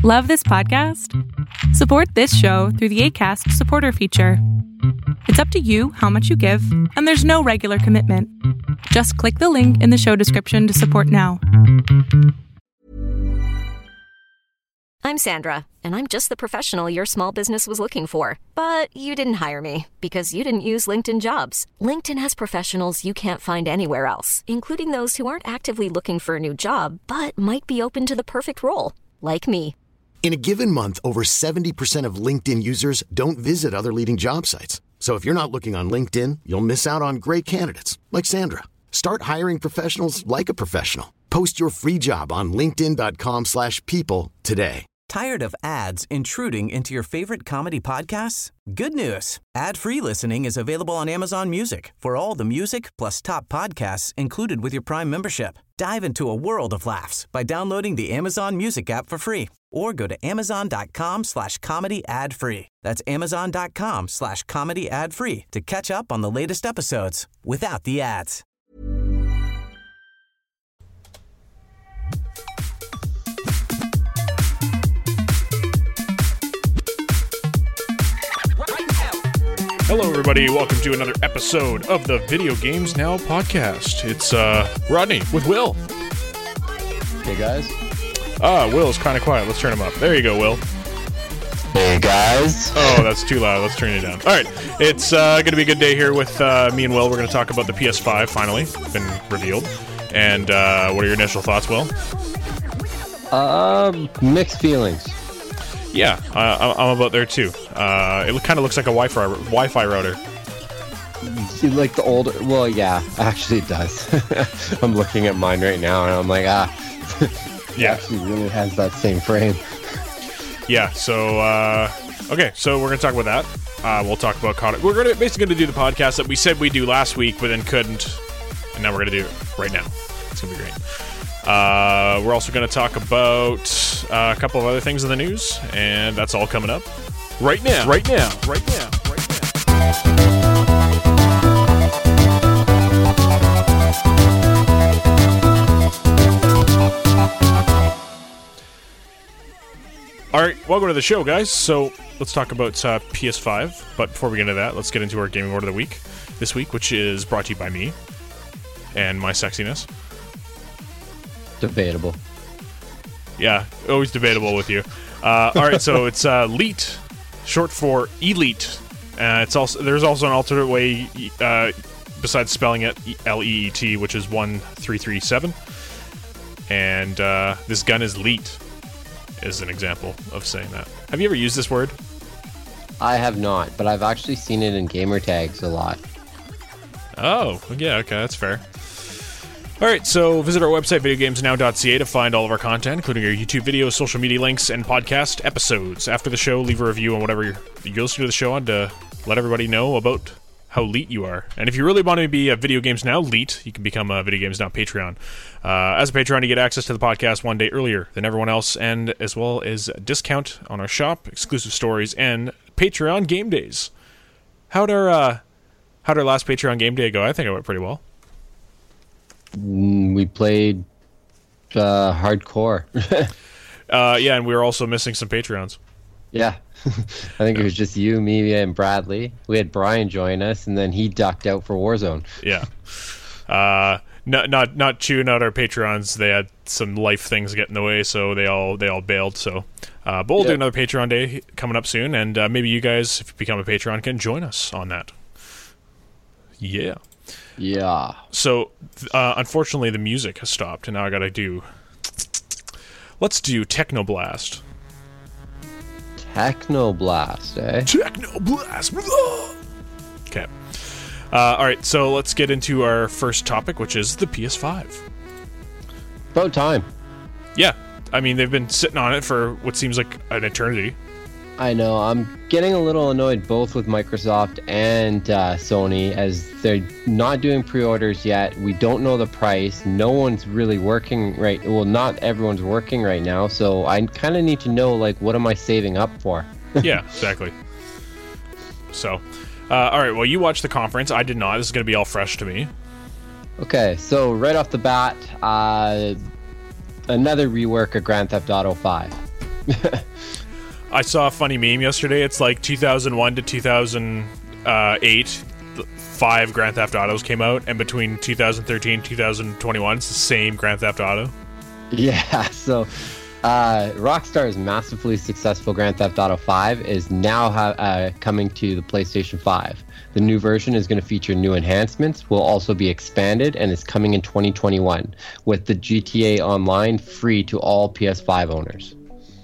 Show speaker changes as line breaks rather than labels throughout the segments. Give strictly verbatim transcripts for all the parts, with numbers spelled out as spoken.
Love this podcast? Support this show through the Acast supporter feature. It's up to you how much you give, and there's no regular commitment. Just click the link in the show description to support now.
I'm Sandra, and I'm just the professional your small business was looking for. But you didn't hire me because you didn't use LinkedIn Jobs. LinkedIn has professionals you can't find anywhere else, including those who aren't actively looking for a new job, but might be open to the perfect role, like me.
In a given month, over seventy percent of LinkedIn users don't visit other leading job sites. So if you're not looking on LinkedIn, you'll miss out on great candidates like Sandra. Start hiring professionals like a professional. Post your free job on linkedin.com slash people today.
Tired of ads intruding into your favorite comedy podcasts? Good news. Ad-free listening is available on Amazon Music for all the music plus top podcasts included with your Prime membership. Dive into a world of laughs by downloading the Amazon Music app for free or go to amazon.com slash comedy ad free. That's amazon.com slash comedy ad free to catch up on the latest episodes without the ads.
Hello, everybody. Welcome to another episode of the Video Games Now podcast. It's uh, Rodney with Will.
Hey, guys.
Ah, Will's kind of quiet. Let's turn him up. There you go, Will.
Hey, guys.
Oh, that's too loud. Let's turn it down. All right. It's uh, going to be a good day here with uh, me and Will. We're going to talk about the P S five, finally. Been revealed. And uh, what are your initial thoughts, Will?
Um, mixed feelings.
Yeah, uh, I'm about there, too. Uh, it kind of looks like a Wi-Fi, Wi-Fi router.
See, like the older... Well, yeah, actually it does. I'm looking at mine right now, and I'm like, ah...
Yeah.
It actually really has that same frame.
Yeah, so, uh, okay, so we're going to talk about that. Uh, we'll talk about... Con- we're gonna basically going to do the podcast that we said we'd do last week, but then couldn't. And now we're going to do it right now. It's going to be great. Uh, we're also going to talk about uh, a couple of other things in the news, and that's all coming up right now. Right now. Right now. Right now. All right, welcome to the show, guys. So let's talk about uh, P S five. But before we get into that, let's get into our gaming order of the week this week, which is brought to you by me and my sexiness.
Debatable.
Yeah, always debatable with you. Uh, all right, so it's uh, Leet, short for Elite. Uh, it's also there's also an alternate way uh, besides spelling it L E E T, which is one three three seven. And uh, this gun is Leet, is an example of saying that. Have you ever used this word?
I have not, but I've actually seen it in gamer tags a lot.
Oh, yeah, okay, that's fair. All right, so visit our website, video games now dot c a, to find all of our content, including our YouTube videos, social media links, and podcast episodes. After the show, leave a review on whatever you're, you listen to the show on to let everybody know about how Leet you are. And if you really want to be a Video Games Now Leet, you can become a Video Games Now Patreon. Uh, as a Patreon, you get access to the podcast one day earlier than everyone else, and as well as a discount on our shop, exclusive stories, and Patreon game days. How'd our, uh, how'd our last Patreon game day go? I think it went pretty well.
We played uh, hardcore.
uh, yeah, and we were also missing some Patreons.
Yeah. I think it was just you, me, and Bradley. We had Brian join us, and then he ducked out for Warzone.
Yeah. Uh, not not not chewing out our Patreons. They had some life things get in the way, so they all they all bailed. So, uh, but we'll
yeah.
do another Patreon day coming up soon, and uh, maybe you guys, if you become a Patreon, can join us on that. Yeah.
Yeah.
So, uh, unfortunately, the music has stopped, and now I gotta do... Let's do Technoblast.
Technoblast, eh?
Technoblast! Okay. Uh, Alright, so let's get into our first topic, which is the P S five.
About time.
Yeah. I mean, they've been sitting on it for what seems like an eternity.
I know. I'm getting a little annoyed both with Microsoft and uh, Sony as they're not doing pre-orders yet. We don't know the price. No one's really working right. Well, not everyone's working right now. So I kind of need to know, like, what am I saving up for?
Yeah, exactly. So, uh, all right. Well, you watched the conference. I did not. This is going to be all fresh to me.
Okay. So right off the bat, uh, another rework of Grand Theft Auto five.
I saw a funny meme yesterday. It's like two thousand one to two thousand eight, five Grand Theft Autos came out, and between two thousand thirteen and two thousand twenty-one, it's the same Grand Theft Auto.
Yeah, so uh, Rockstar's massively successful Grand Theft Auto five is now ha- uh, coming to the PlayStation five. The new version is going to feature new enhancements, will also be expanded, and is coming in twenty twenty-one, with the G T A Online free to all P S five owners.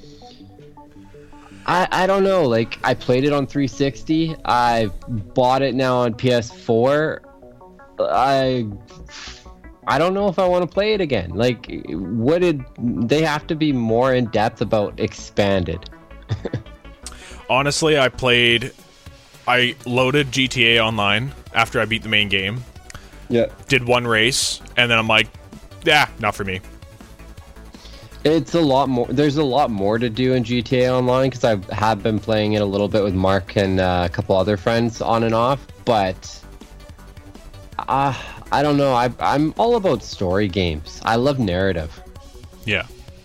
I, I don't know, like, I played it on three sixty, I bought it now on P S four, I I don't know if I want to play it again. Like, what did, they have to be more in depth about expanded.
Honestly, I played, I loaded G T A Online after I beat the main game,
Yeah.
did one race, and then I'm like, yeah, not for me.
It's a lot more. There's a lot more to do in G T A Online because I have been playing it a little bit with Mark and uh, a couple other friends on and off. But uh, I don't know. I, I'm all about story games. I love narrative.
Yeah.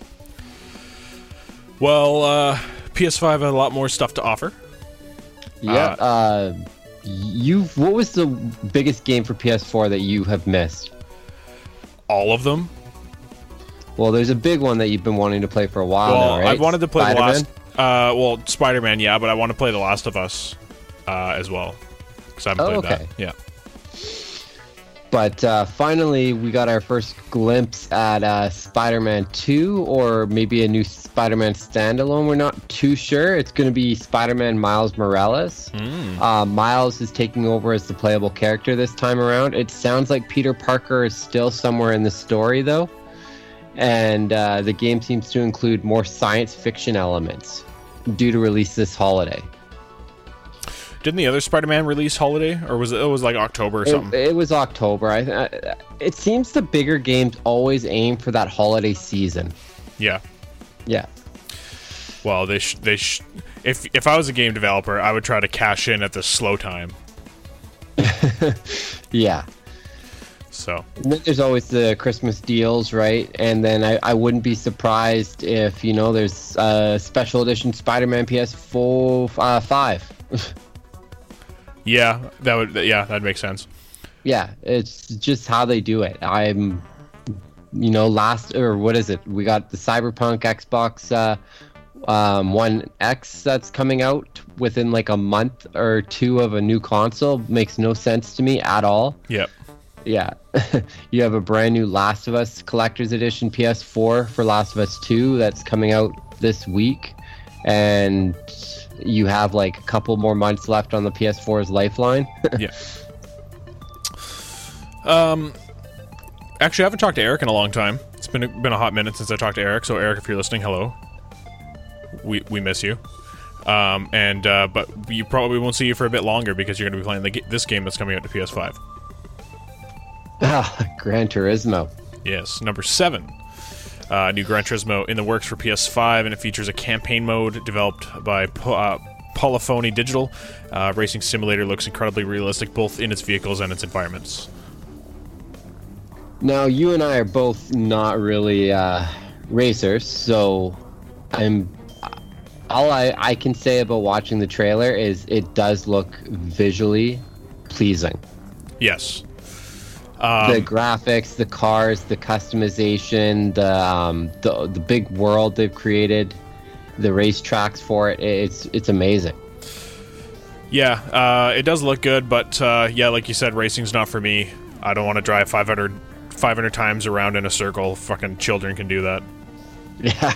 Well, uh, P S five had a lot more stuff to offer.
Yeah. Uh, uh, you. What was the biggest game for P S four that you have missed?
All of them.
Well, there's a big one that you've been wanting to play for a while
Well,
now, right?
I've wanted to play
Spider-Man?
the last. Uh, well, Spider-Man, yeah, but I want to play The Last of Us uh, as well because I haven't
Oh,
played
okay.
that. Yeah.
But uh, finally, we got our first glimpse at uh, Spider-Man two, or maybe a new Spider-Man standalone. We're not too sure. It's going to be Spider-Man Miles Morales.
Mm.
Uh, Miles is taking over as the playable character this time around. It sounds like Peter Parker is still somewhere in the story, though. And uh, the game seems to include more science fiction elements due to release this holiday.
Didn't the other Spider-Man release holiday, or was it? It was like October or something.
It, it was October. I, I, it seems the bigger games always aim for that holiday season.
Yeah.
Yeah.
Well, they sh- they sh- if if I was a game developer, I would try to cash in at the slow time.
Yeah.
So.
And then there's always the Christmas deals, right? And then I, I wouldn't be surprised if, you know, there's a special edition Spider-Man P S four uh, five.
Yeah, that would. Yeah, that'd make sense.
Yeah, it's just how they do it. I'm, you know, last, or what is it? We got the Cyberpunk Xbox uh, um, One X that's coming out within like a month or two of a new console. Makes no sense to me at all.
Yep.
Yeah. You have a brand new Last of Us Collector's Edition P S four for Last of Us two that's coming out this week. And you have like a couple more months left on the P S four's lifeline.
Yeah. Um, actually, I haven't talked to Eric in a long time. It's been a, been a hot minute since I talked to Eric. So, Eric, if you're listening, hello. We we miss you. Um, and uh, but you probably won't see you for a bit longer because you're going to be playing the, ga- this game that's coming out to P S five.
Ah, Gran Turismo.
Yes, number seven. Uh, new Gran Turismo in the works for P S five, and it features a campaign mode developed by po- uh, Polyphony Digital. Uh, racing simulator looks incredibly realistic, both in its vehicles and its environments.
Now, you and I are both not really uh, racers, so I'm. All I, I can say about watching the trailer is it does look visually pleasing.
Yes. Um,
the graphics, the cars, the customization, the um, the the big world they've created, the racetracks for it. It's it's amazing.
Yeah, uh, it does look good, but uh, yeah, like you said, racing's not for me. I don't want to drive five hundred, five hundred times around in a circle. Fucking children can do that.
Yeah.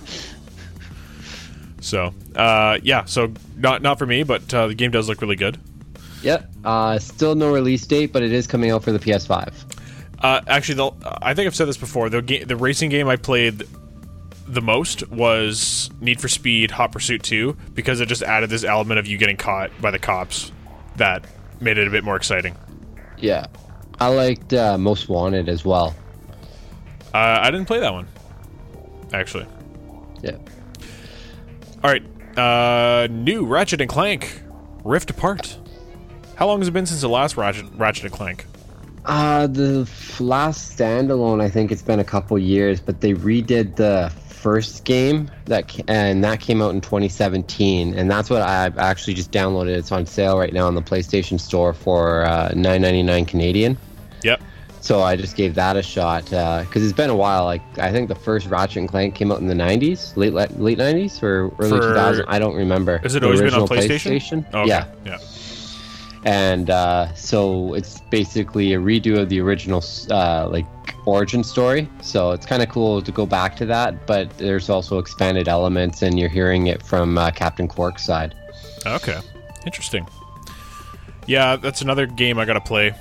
So, uh, yeah, so not not for me, but uh, the game does look really good.
Yep. Uh, still no release date, but it is coming out for the P S five.
Uh, actually, the, I think I've said this before. The ga- the racing game I played the most was Need for Speed Hot Pursuit two, because it just added this element of you getting caught by the cops that made it a bit more exciting.
Yeah. I liked uh, Most Wanted as well.
Uh, I didn't play that one, actually.
Yeah.
All right, uh, new Ratchet and Clank Rift Apart. How long has it been since the last Ratchet, Ratchet and Clank?
Uh, the f- last standalone, I think it's been a couple years, but they redid the first game that, ca- and that came out in twenty seventeen, and that's what I actually just downloaded. It's on sale right now on the PlayStation Store for uh, nine ninety-nine Canadian.
Yep.
So I just gave that a shot because uh, it's been a while. Like I think the first Ratchet and Clank came out in the nineties, late late nineties or early
For-
two thousand. I don't remember.
Has it
The
always been on
original
PlayStation? Oh, okay.
Yeah.
Yeah.
And uh, so it's basically a redo of the original uh, like origin story. So it's kind of cool to go back to that, but there's also expanded elements, and you're hearing it from uh, Captain Quark's side.
Okay. Interesting. Yeah, that's another game I gotta play.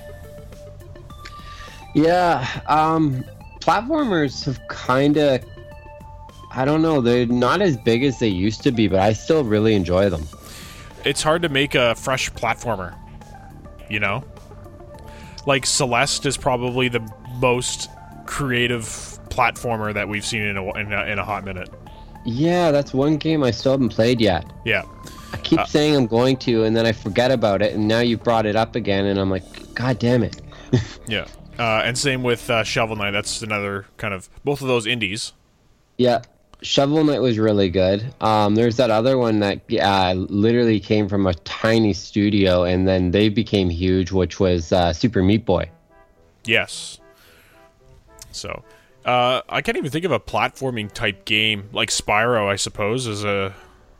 Yeah, um, platformers have kind of, I don't know, they're not as big as they used to be, but I still really enjoy them.
It's hard to make a fresh platformer, you know? Like, Celeste is probably the most creative platformer that we've seen in a, in a, in a hot minute.
Yeah, that's one game I still haven't played yet.
Yeah.
I keep
Uh,
saying I'm going to, and then I forget about it, and now you've brought it up again, and I'm like, God damn it.
Yeah. Uh, and same with uh, Shovel Knight. That's another kind of... Both of those indies.
Yeah, Shovel Knight was really good. Um, there's that other one that uh, literally came from a tiny studio, and then they became huge, which was uh, Super Meat Boy.
Yes. So, uh, I can't even think of a platforming type game. Like Spyro, I suppose, is a...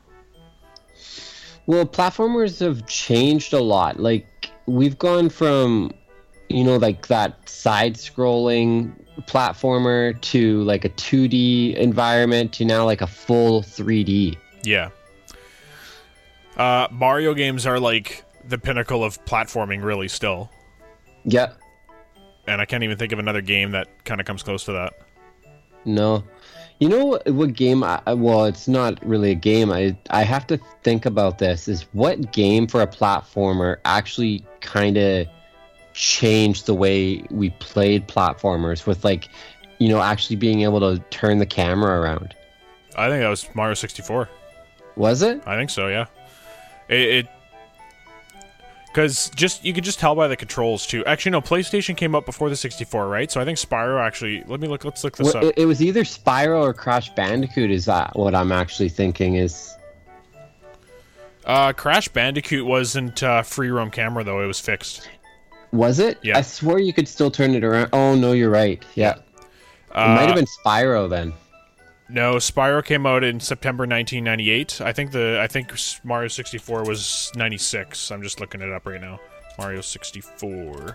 Well, platformers have changed a lot. Like, we've gone from, you know, like that side-scrolling platformer to like a two D environment to now like a full three D.
Yeah. Uh, Mario games are like the pinnacle of platforming, really, still.
Yeah.
And I can't even think of another game that kind of comes close to that.
No. You know what, what game, I, well, it's not really a game. I, I have to think about this, is what game for a platformer actually kind of changed the way we played platformers with, like, you know, actually being able to turn the camera around.
I think that was Mario sixty-four.
Was it?
I think so, yeah. It... Because just you could just tell by the controls, too. Actually, no, PlayStation came up before the sixty-four, right? So I think Spyro actually... Let me look, let's look this
Well,
up.
it, it was either Spyro or Crash Bandicoot, is that what I'm actually thinking is...
Uh, Crash Bandicoot wasn't uh, free roam camera, though. It was fixed.
Was it?
Yeah.
I swore you could still turn it around. Oh, no, you're right. Yeah.
Uh,
It might have been Spyro then.
No, Spyro came out in September nineteen ninety-eight. I think the I think Mario sixty-four was ninety-six. I'm just looking it up right now. Mario sixty-four.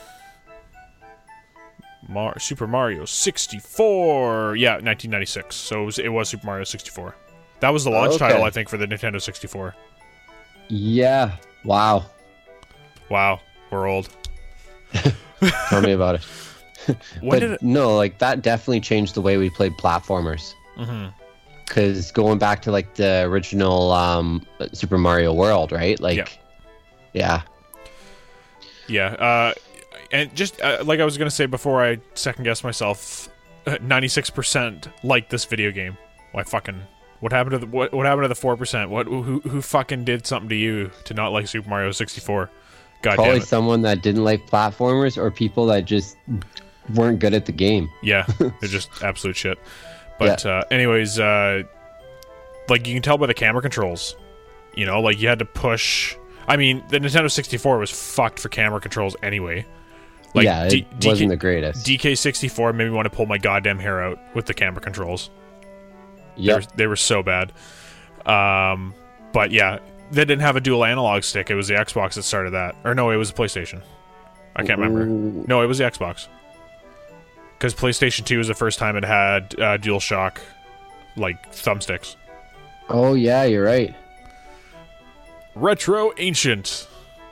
Mar- Super Mario sixty-four. Yeah, nineteen ninety-six. So it was, it was Super Mario sixty-four. That was the launch
Okay.
title, I think, for the Nintendo sixty-four.
Yeah. Wow.
Wow, we're old.
Tell me about it.
When
But
did it?
no, like that definitely changed the way we played platformers.
Mhm.
Because going back to like the original um, Super Mario World, right? Like, yeah.
Yeah, uh, and just uh, like I was gonna say before I second guess myself, ninety-six percent like this video game. Why fucking? What happened to the what? What happened to the four percent? What? Who? Who fucking did something to you to not like Super Mario sixty-four? God
Probably
damn it!
someone that didn't like platformers or people that just weren't good at the game.
Yeah, they're just absolute shit. But uh, anyways, uh, like you can tell by the camera controls, you know, like you had to push. I mean, the Nintendo sixty-four was fucked for camera controls anyway. Like,
yeah, it
D-
wasn't
DK
the greatest.
D K sixty-four made me want to pull my goddamn hair out with the camera controls. They,
Yep.
were, they were so bad. Um, but yeah, they didn't have a dual analog stick. It was the Xbox that started that. Or no, it was the PlayStation. I can't remember.
Ooh.
No, it was the Xbox. Because PlayStation two was the first time it had uh, DualShock, like, thumbsticks.
Oh, yeah, you're right.
Retro Ancient.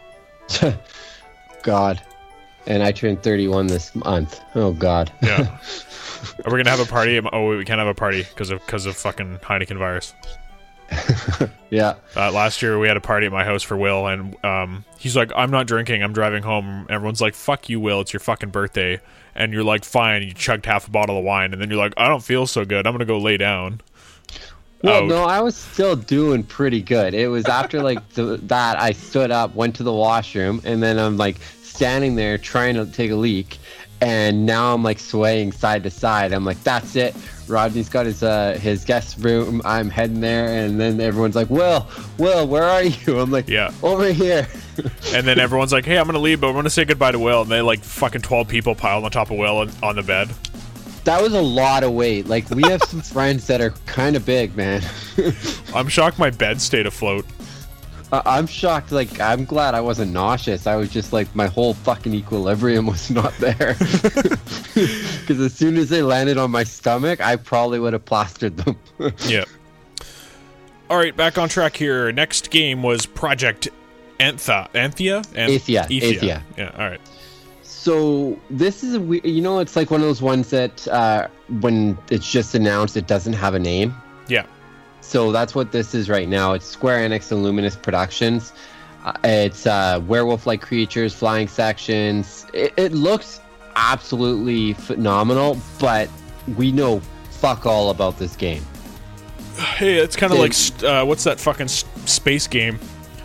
God. And I turned thirty-one this month. Oh, God.
Yeah. Are we going to have a party? Oh, wait, we can't have a party because of, because of fucking Heineken virus.
Yeah.
Uh, last year we had a party at my house for Will, and um, he's like, I'm not drinking, I'm driving home. Everyone's like, fuck you, Will, it's your fucking birthday. And you're like, fine, you chugged half a bottle of wine, and then you're like, I don't feel so good, I'm gonna go lay down.
Well,
Out.
no, I was still doing pretty good. It was after like the, that I stood up, went to the washroom, and then I'm like standing there trying to take a leak, and now I'm like swaying side to side. I'm like, that's it. Rodney's got his uh, his guest room. I'm heading there, and then everyone's like, Will, Will, where are you? I'm like,
yeah,
over here.
And then everyone's like, hey, I'm going to leave, but I'm going to say goodbye to Will. And they like fucking twelve people piled on top of Will on, on the bed.
That was a lot of weight. Like, we have some friends that are kind of big, man.
I'm shocked my bed stayed afloat.
Uh, I'm shocked. Like, I'm glad I wasn't nauseous. I was just like, my whole fucking equilibrium was not there. Because as soon as they landed on my stomach, I probably would have plastered them.
Yeah. All right, back on track here. Next game was Project Antha. Anthea? An-
Athia.
Athia.
Athia.
Yeah, all right.
So this is a we- you know, it's like one of those ones that uh, when it's just announced, it doesn't have a name.
Yeah.
So that's what this is right now. It's Square Enix and Luminous Productions. Uh, it's uh, werewolf-like creatures, flying sections. It, it looks absolutely phenomenal, but we know fuck all about this game.
Hey, it's kind of like uh, what's that fucking s- space game?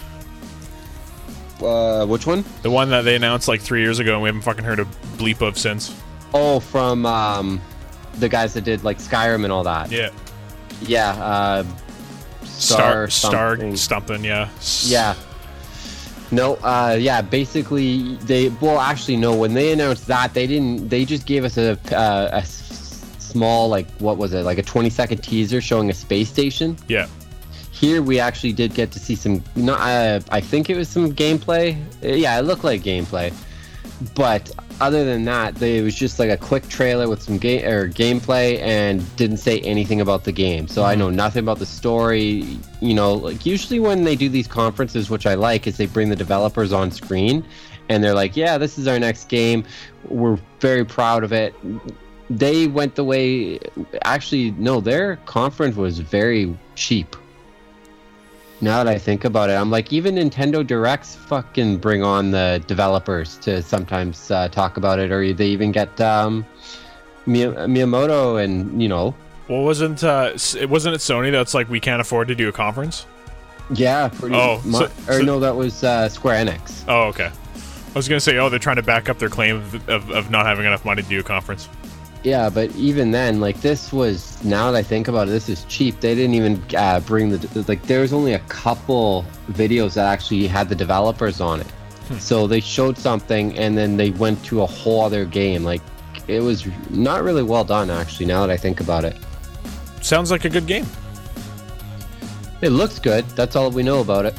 Uh, which one?
The one that they announced like three years ago, and we haven't fucking heard a bleep of since.
Oh, from um, the guys that did like Skyrim and all that.
Yeah.
Yeah. Uh,
Star,
Star,
Star, something. Yeah.
Yeah. No. Uh, yeah. Basically, they. Well, actually, no. When they announced that, they didn't. They just gave us a uh, a s- small, like, what was it? Like a twenty second teaser showing a space station.
Yeah.
Here we actually did get to see some. Not. Uh, I think it was some gameplay. Yeah, it looked like gameplay. But other than that, they, it was just like a quick trailer with some game or gameplay, and didn't say anything about the game. So mm-hmm. I know nothing about the story. You know, like usually when they do these conferences, which I like, is they bring the developers on screen, and they're like, "Yeah, this is our next game. We're very proud of it." They went the way. Actually, no, their conference was very cheap. Now that I think about it, I'm like, even Nintendo Directs fucking bring on the developers to sometimes uh, talk about it, or they even get um, Miyamoto and, you know.
Well, wasn't uh, it wasn't it Sony that's like, we can't afford to do a conference?
Yeah, pretty
oh,
much.
So,
or
so,
no, that was uh, Square Enix.
Oh, okay. I was gonna say, oh, they're trying to back up their claim of, of, of not having enough money to do a conference.
Yeah, but even then, like, this was, now that I think about it, this is cheap. They didn't even uh, bring the, like, there was only a couple videos that actually had the developers on it. Hmm. So they showed something, and then they went to a whole other game. Like, it was not really well done, actually, now that I think about it.
Sounds like a good game.
It looks good. That's all we know about it.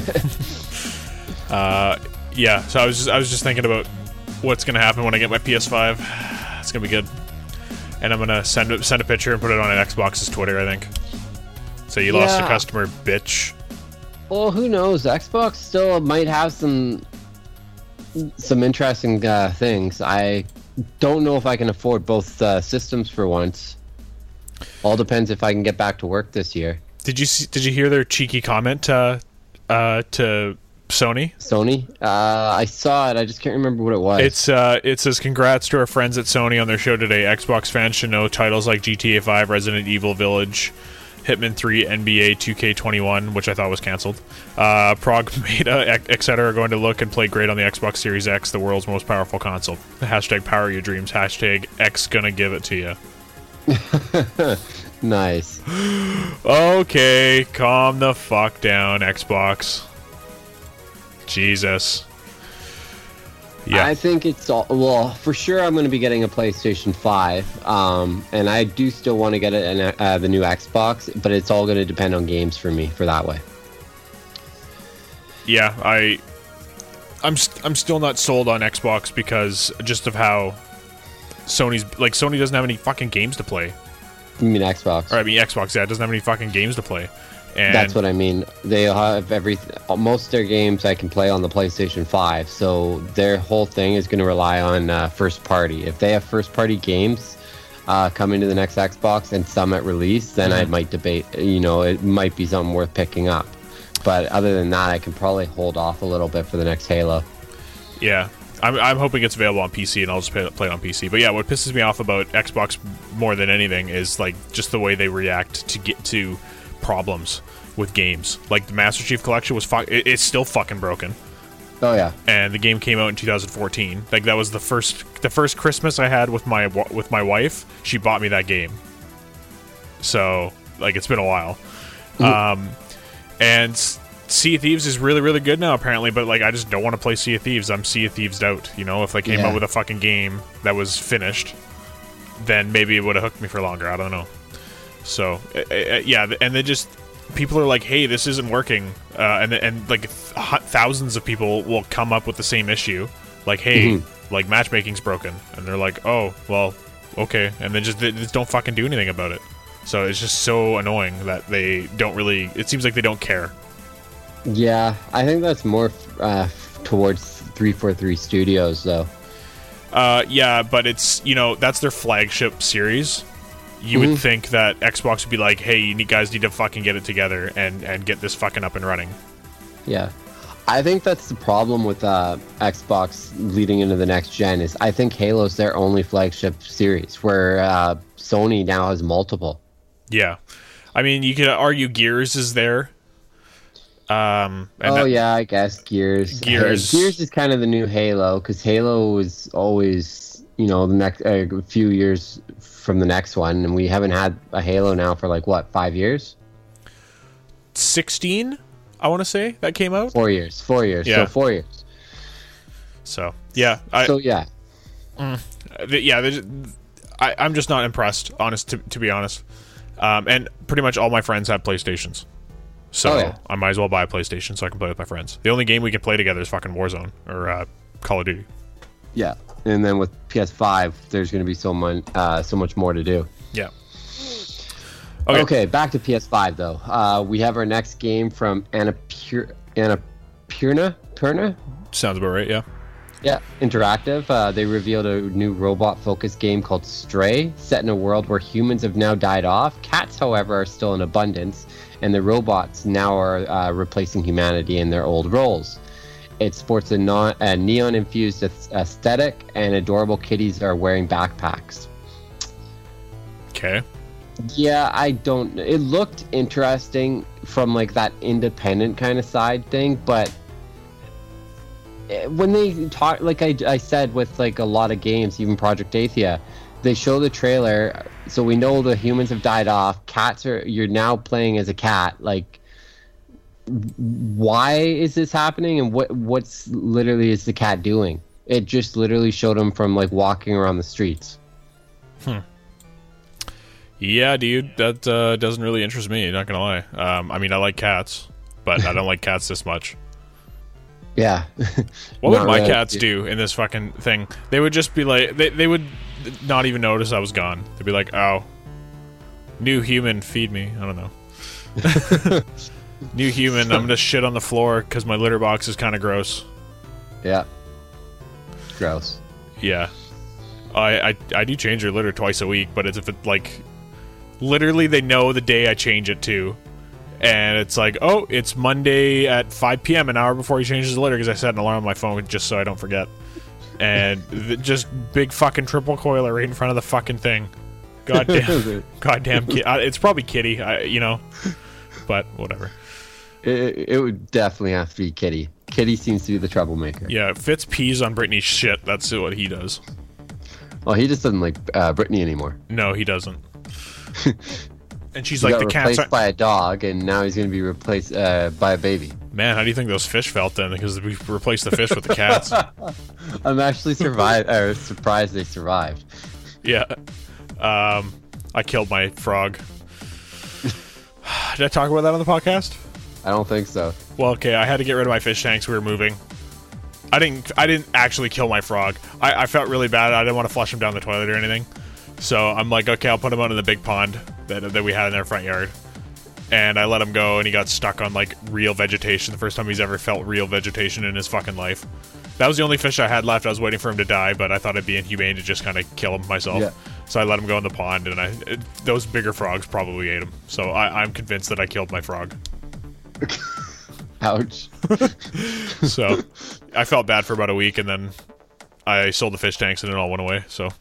uh, yeah, so I was just, I was just thinking about what's going to happen when I get my P S five. It's going to be good. And I'm going to send send a picture and put it on an Xbox's Twitter, I think. So you yeah. lost a customer, bitch.
Well, who knows? Xbox still might have some some interesting uh, things. I don't know if I can afford both uh, systems for once. All depends if I can get back to work this year.
Did you see, did you hear their cheeky comment uh, uh, to Sony?
Sony? Uh, I saw it. I just can't remember what it was.
It's uh, it says, congrats to our friends at Sony on their show today. Xbox fans should know titles like G T A five, Resident Evil Village, Hitman three, N B A two K twenty-one, which I thought was cancelled, uh, Prague Beta, et cetera are going to look and play great on the Xbox Series X, the world's most powerful console. Hashtag power your dreams. Hashtag X gonna give it to you.
Nice.
Okay, calm the fuck down, Xbox. Jesus. Yeah.
I think it's all, well, for sure I'm going to be getting a PlayStation five, um, and I do still want to get it an, uh, the new Xbox, but it's all going to depend on games for me for that way.
Yeah, I, I'm st- I'm still not sold on Xbox because just of how Sony's, like, Sony doesn't have any fucking games to play.
You mean Xbox?
Or I mean Xbox, yeah, it doesn't have any fucking games to play. And
that's what I mean. They have every most of their games I can play on the PlayStation five, so their whole thing is going to rely on uh, first party. If they have first party games uh, coming to the next Xbox and some at release, then mm-hmm. I might debate. You know, it might be something worth picking up. But other than that, I can probably hold off a little bit for the next Halo.
Yeah. I'm, I'm hoping it's available on P C, and I'll just play, play it on P C. But yeah, what pisses me off about Xbox more than anything is like just the way they react to get to problems with games. Like the Master Chief Collection was fu- it, it's still fucking broken.
Oh yeah.
And the game came out in two thousand fourteen. Like that was the first the first Christmas I had with my with my wife. She bought me that game. So, like, it's been a while. Um, and Sea of Thieves is really, really good now, apparently, but, like, I just don't want to play Sea of Thieves. I'm Sea of Thieves out, you know? If they came
Yeah.
out with a fucking game that was finished, then maybe it would have hooked me for longer. I don't know. So, uh, uh, yeah, and they just... People are like, hey, this isn't working. Uh, and, and, like, th- thousands of people will come up with the same issue. Like, hey, mm-hmm. like, matchmaking's broken. And they're like, oh, well, okay. And then just, they just don't fucking do anything about it. So it's just so annoying that they don't really... It seems like they don't care.
Yeah, I think that's more uh, towards three forty-three Studios, though.
Uh, yeah, but it's, you know, that's their flagship series. You mm-hmm. would think that Xbox would be like, hey, you need, guys need to fucking get it together and, and get this fucking up and running.
Yeah. I think that's the problem with uh, Xbox leading into the next gen is I think Halo's their only flagship series, where uh, Sony now has multiple.
Yeah. I mean, you could argue Gears is there. Um, and
oh,
that,
yeah, I guess Gears.
Gears.
Hey, Gears is kind of the new Halo, because Halo was always, you know, the next uh, a few years from the next one, and we haven't had a Halo now for, like, what, five years?
sixteen, I want to say, that came out?
Four years. Four years.
Yeah.
So, four years.
So, yeah. I,
so, yeah.
Mm, yeah, just, I, I'm just not impressed, honest to, to be honest. Um, and pretty much all my friends have PlayStations. So
oh, yeah.
I might as well buy a PlayStation so I can play with my friends. The only game we can play together is fucking Warzone or uh, Call of Duty.
Yeah, and then with P S five, there's going to be so much, uh, so much more to do.
Yeah.
Okay. okay, back to P S five though. Uh, we have our next game from Annapurna. Annapurna? Purna?
Sounds about right. Yeah.
Yeah, Interactive. Uh, they revealed a new robot-focused game called Stray, set in a world where humans have now died off. Cats, however, are still in abundance, and the robots now are uh, replacing humanity in their old roles. It sports a, non- a neon-infused aesthetic, and adorable kitties are wearing backpacks.
Okay.
Yeah, I don't... It looked interesting from, like, that independent kind of side thing, but when they talk, like I, I said with, like, a lot of games, even Project Athia, they show the trailer, so we know the humans have died off. Cats are... You're now playing as a cat. Like, why is this happening, and what what's literally is the cat doing? It just literally showed him from, like, walking around the streets.
Hmm. Yeah, dude, that uh, doesn't really interest me, not gonna lie. Um, I mean, I like cats, but I don't like cats this much.
Yeah.
What would my really. cats do in this fucking thing? They would just be like, they, they would not even notice I was gone. They'd be like, oh, new human, feed me. I don't know. New human, I'm gonna shit on the floor because my litter box is kind of gross.
Yeah. Gross.
Yeah. I, I I do change your litter twice a week, but it's if it, like, literally they know the day I change it to. And it's like, oh, it's Monday at five p.m., an hour before he changes the litter, because I set an alarm on my phone just so I don't forget. And the, just big fucking triple coiler right in front of the fucking thing. Goddamn. Goddamn kid. It's probably Kitty, I, you know. But whatever.
It, it would definitely have to be Kitty. Kitty seems to be the troublemaker.
Yeah, Fitz pees on Britney's shit. That's what he does.
Well, he just doesn't like uh, Britney anymore.
No, he doesn't. And she's
he
like,
got
the
replaced
cat's
by a dog, and now he's going to be replaced uh, by a baby.
Man, how do you think those fish felt then? Because we replaced the fish with the cats.
I'm actually survived, or surprised they survived.
Yeah. Um, I killed my frog. Did I talk about that on the podcast?
I don't think so.
Well, okay, I had to get rid of my fish tanks. We were moving. I didn't. I didn't actually kill my frog. I, I felt really bad. I didn't want to flush him down the toilet or anything. So I'm like, okay, I'll put him out in the big pond that that we had in our front yard. And I let him go, and he got stuck on, like, real vegetation. The first time he's ever felt real vegetation in his fucking life. That was the only fish I had left. I was waiting for him to die, but I thought it'd be inhumane to just kind of kill him myself. Yeah. So I let him go in the pond, and I it, those bigger frogs probably ate him. So I, I'm convinced that I killed my frog.
Ouch.
So I felt bad for about a week, and then I sold the fish tanks, and it all went away. So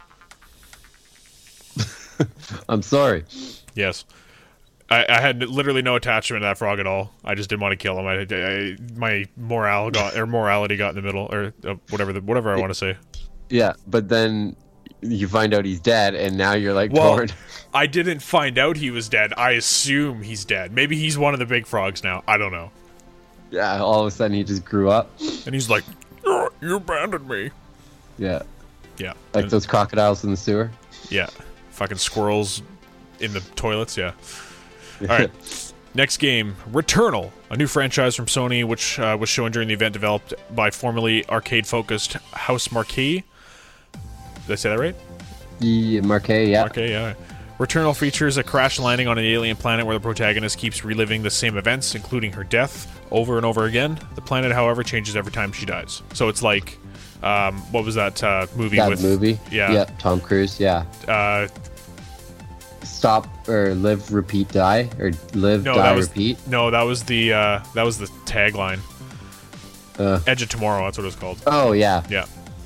I'm sorry.
Yes. I, I had literally no attachment to that frog at all. I just didn't want to kill him. I, I my morale got or morality got in the middle, or uh, whatever the, whatever I want to say.
Yeah, but then you find out he's dead, and now you're like
Well,
torn.
I didn't find out he was dead. I assume he's dead. Maybe he's one of the big frogs now. I don't know.
Yeah, all of a sudden he just grew up.
And he's like, "Oh, you abandoned me."
Yeah.
Yeah.
Like
And-
those crocodiles in the sewer.
Yeah. Fucking squirrels in the toilets, yeah. All right. Next game, Returnal, a new franchise from Sony, which uh, was shown during the event developed by formerly arcade-focused House Marquee. Did I say that right?
Yeah, Marquet, yeah.
Okay, yeah. Returnal features a crash landing on an alien planet where the protagonist keeps reliving the same events, including her death, over and over again. The planet, however, changes every time she dies. So it's like, um, what was that uh, movie
That
with...
movie?
Yeah.
Yeah, Tom Cruise, yeah.
Uh,
Stop or live, repeat, die, or live,
no,
die,
that was,
repeat.
No, that was the uh, that was the tagline.
Uh,
Edge of Tomorrow, that's what it was called.
oh, yeah.
Yeah.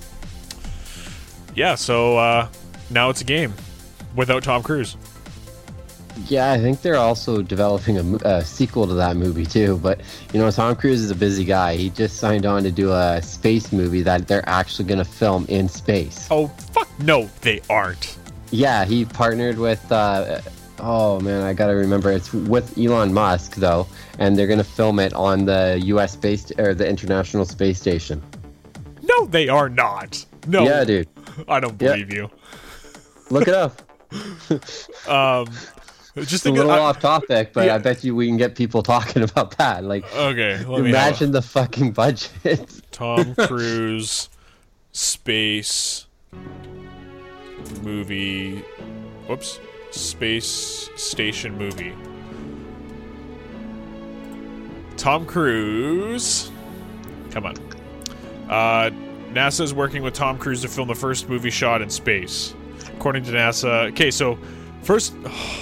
Yeah, so uh, now it's a game without Tom Cruise.
Yeah, I think they're also developing a, mo- a sequel to that movie too. But you know, Tom Cruise is a busy guy. He just signed on to do a space movie that they're actually going to film in space.
Oh, fuck no, they aren't.
Yeah, he partnered with. Uh, oh man, I gotta remember. It's with Elon Musk though, and they're going to film it on the U S space or the International Space Station.
No, they are not. No.
Yeah, dude.
I don't
Yeah.
believe you.
Look it up.
Um, just
It's a
think
little
I-
off topic, but
yeah.
I bet you we can get people talking about that. Like,
Okay, let me
imagine
have
the fucking budget.
a- Tom Cruise space movie. Whoops. Space station movie. Tom Cruise. Come on. Uh, NASA is working with Tom Cruise to film the first movie shot in space. According to NASA. Okay, so first.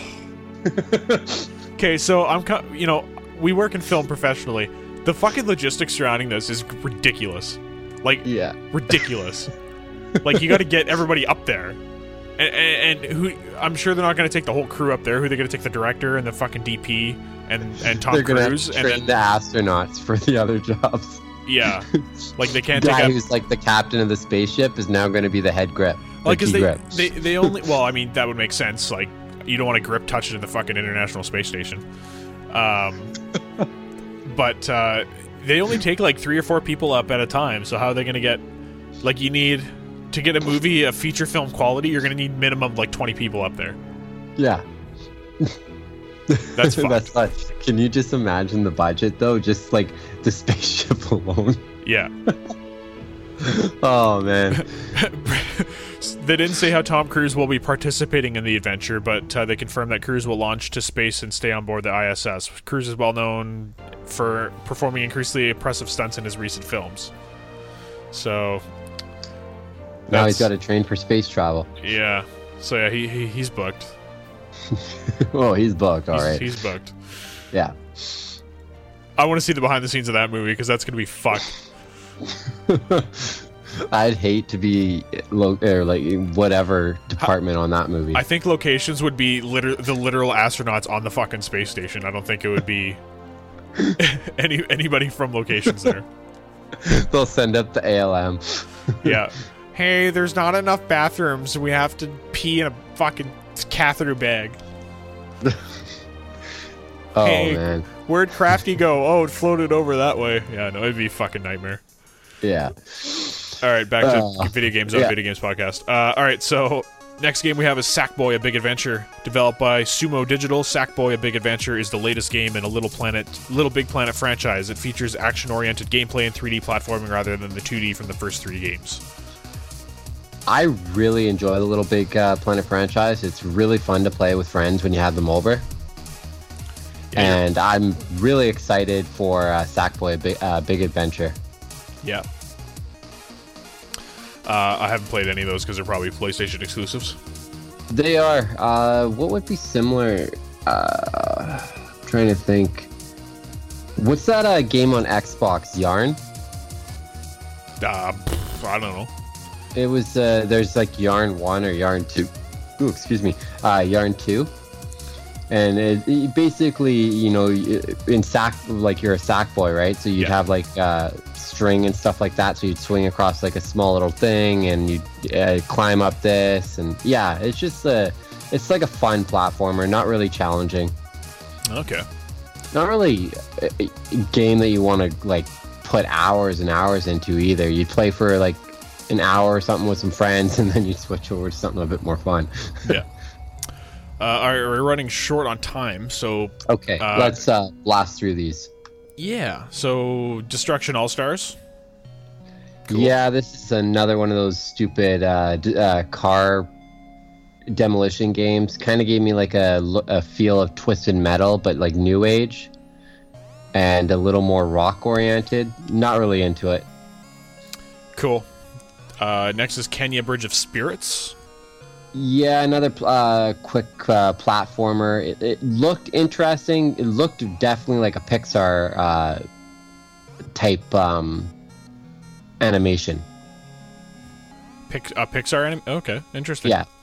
Okay, so I'm, co- you know, we work in film professionally. The fucking logistics surrounding this is ridiculous. Like,
Yeah.
ridiculous. Like, you got to get everybody up there, and, and, and who? I'm sure they're not going to take the whole crew up there. Who, they're going to take the director and the fucking D P and and Tom
They're gonna
Cruise,
have to
and
train
then
the astronauts for the other jobs.
yeah, like they can't
The
take
guy
up.
who's like the captain of the spaceship is now going to be the head grip.
Like,
the
because
key
they,
grip.
they they only well, I mean that would make sense. Like, you don't want to grip touch it in the fucking International Space Station. Um, but uh, they only take like three or four people up at a time. So how are they going to get? Like, you need to get a movie a feature film quality. You're going to need minimum like twenty people up there.
Yeah.
That's fucked.
That's fun. Can you just imagine the budget though? Just like the spaceship alone.
Yeah.
Oh man.
They didn't say how Tom Cruise will be participating in the adventure, but uh, they confirmed that Cruise will launch to space and stay on board the I S S. Cruise is well known for performing increasingly impressive stunts in his recent films. So
Now he's
that's-
got to train for space travel.
yeah. So yeah, he, he he's booked.
Oh, he's booked. All
he's,
right.
he's booked.
Yeah.
I want to see the behind the scenes of that movie because that's gonna be fucked.
I'd hate to be lo- or like whatever department on that movie.
I think locations would be liter- the literal astronauts on the fucking space station. I don't think it would be any anybody from locations there.
They'll send up the A L M.
Yeah. Hey, there's not enough bathrooms. We have to pee in a fucking catheter bag.
Oh
Hey.
man.
Where'd Crafty go? Oh, it floated over that way. Yeah, no, it'd be a fucking nightmare.
Yeah.
All right, back to
Uh,
Video Games on
yeah.
Video Games Podcast. Uh, all right, so next game we have is Sackboy: A Big Adventure, developed by Sumo Digital. Sackboy: A Big Adventure is the latest game in a Little Planet, Little Big Planet franchise. It features action-oriented gameplay and three D platforming rather than the two D from the first three games.
I really enjoy the Little Big uh, Planet franchise. It's really fun to play with friends when you have them over.
Yeah,
And I'm really excited for uh, Sackboy: A Big, uh, Big Adventure.
Yeah. Uh, I haven't played any of those because they're probably PlayStation exclusives.
They are. Uh, what would be similar? Uh, I'm trying to think. What's that uh, game on Xbox? Yarn?
Uh, pff, I don't know.
It was. Uh, there's like Yarn One or Yarn Two. Ooh, excuse me. Uh, Yarn Two. And it, it basically, you know, in sack, like you're a sack boy, right? So you'd
Yeah.
have like uh, string and stuff like that. So you'd swing across like a small little thing, and you'd uh, climb up this, and yeah, it's just a, it's like a fun platformer, not really challenging,
Okay.
not really a, a game that you want to like put hours and hours into either. You'd play for like an hour or something with some friends, and then you switch over to something a bit more fun.
Yeah. Uh, all right, we're running short on time, so
Okay,
Uh,
let's uh, blast through these.
yeah. So Destruction All Stars. Cool.
Yeah, this is another one of those stupid uh, d- uh, car demolition games. Kind of gave me like a, lo- a feel of Twisted Metal, but like new age, and a little more rock oriented. Not really into it.
Cool. Uh, next is Kenya Bridge of Spirits.
Yeah, another pl- uh, quick uh, platformer. It, it looked interesting. It looked definitely like a Pixar uh, type um, animation.
Pix- uh, Pixar anime. Okay, interesting.
Yeah.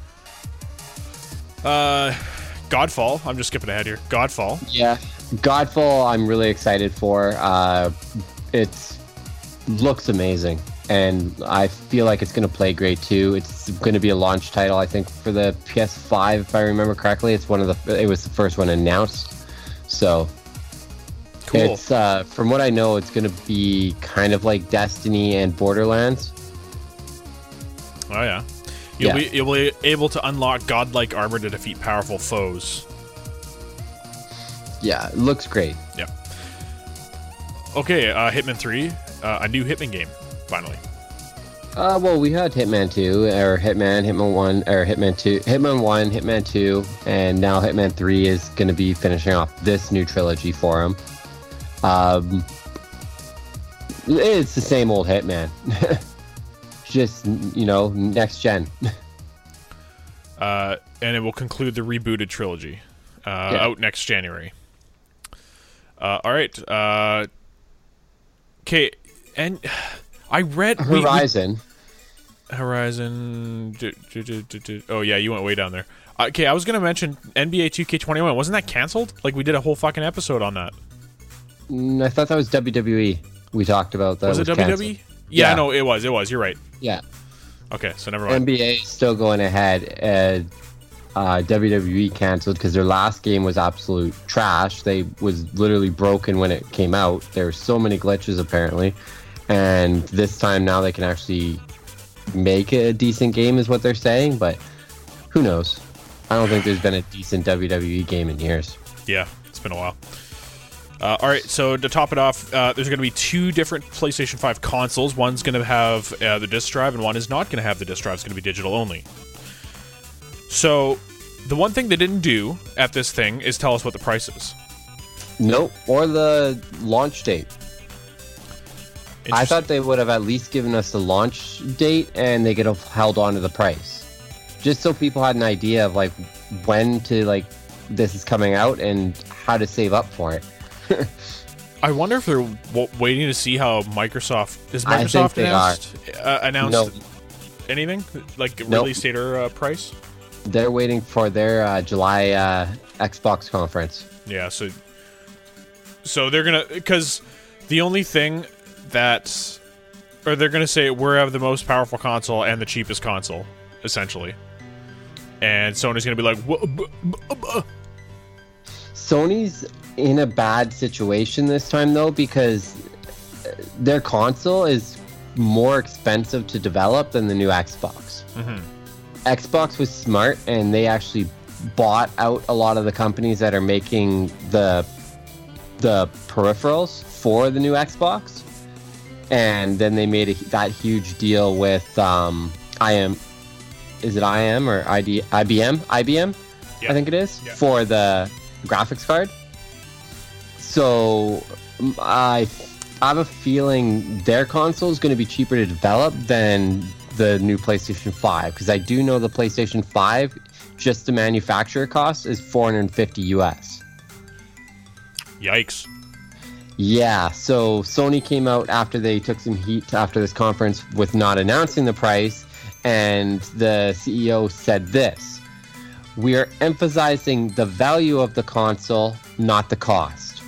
Uh, Godfall. I'm just skipping ahead here. Godfall.
Yeah, Godfall. I'm really excited for. Uh, it's looks amazing, and I feel like it's going to play great too. It's going to be a launch title, I think, for the P S five, if I remember correctly. It's one of the. It was the first one announced, so
Cool.
it's uh, from what I know, it's going to be kind of like Destiny and Borderlands.
Oh yeah. You'll
Yeah.
be you'll be able to unlock godlike armor to defeat powerful foes.
Yeah, it looks great.
Yeah. Okay, uh, Hitman three, uh, a new Hitman game, finally.
Uh, well, we had Hitman two, or Hitman, Hitman one, or Hitman two, Hitman one, Hitman two, and now Hitman three is going to be finishing off this new trilogy for him. Um, it's the same old Hitman. Just, you know, next gen.
Uh, and it will conclude the rebooted trilogy, uh,
Yeah.
out next January. Uh, all right. Uh, okay, and I read we- we-
Horizon.
Horizon. d- d- d- d- d- Oh yeah, you went way down there. Okay, I was gonna mention N B A two K twenty-one. Wasn't that canceled? Like we did a whole fucking episode on that.
Mm, I thought that was W W E. We talked about that.
Was it
was
W W E?
canceled.
Yeah,
Yeah.
no, it was. It was. You're right.
Yeah.
Okay, so never mind.
N B A is still going ahead. Uh, uh, W W E canceled because their last game was absolute trash. They was literally broken when it came out. There were so many glitches apparently, and this time now they can actually make a decent game, is what they're saying. But who knows? I don't think there's been a decent W W E game in years.
Yeah, it's been a while. Uh, all right, so to top it off, uh, there's going to be two different PlayStation five consoles. One's going to have uh, the disc drive, and one is not going to have the disc drive. It's going to be digital only. So, the one thing they didn't do at this thing is tell us what the price is.
Nope, or the launch date. I
Interest-
thought they would have at least given us the launch date, and they could have held on to the price, just so people had an idea of like when to like this is coming out and how to save up for it.
I wonder if they're w- waiting to see how Microsoft is.
I think
Microsoft
they
announced uh, announced
No.
anything like
Nope.
release date or uh, price.
They're waiting for their uh, July uh, Xbox conference.
Yeah, so so they're gonna because the only thing that or they're gonna say we have the most powerful console and the cheapest console essentially, and Sony's gonna be like, "Wha- bu- bu- bu-"
Sony's in a bad situation this time though, because their console is more expensive to develop than the new Xbox.
Mhm.
Xbox was smart, and they actually bought out a lot of the companies that are making the the peripherals for the new Xbox, and then they made a, that huge deal with um, I M. Is it I M or I D, I B M? I B M,
Yeah.
I think it is,
Yeah.
for the graphics card. So um, I, I have a feeling their console is going to be cheaper to develop than the new PlayStation five, because I do know the PlayStation five, just the manufacturer cost is four hundred fifty U S.
Yikes!
Yeah, so Sony came out after they took some heat after this conference with not announcing the price, and the C E O said this: We are emphasizing the value of the console, not the cost.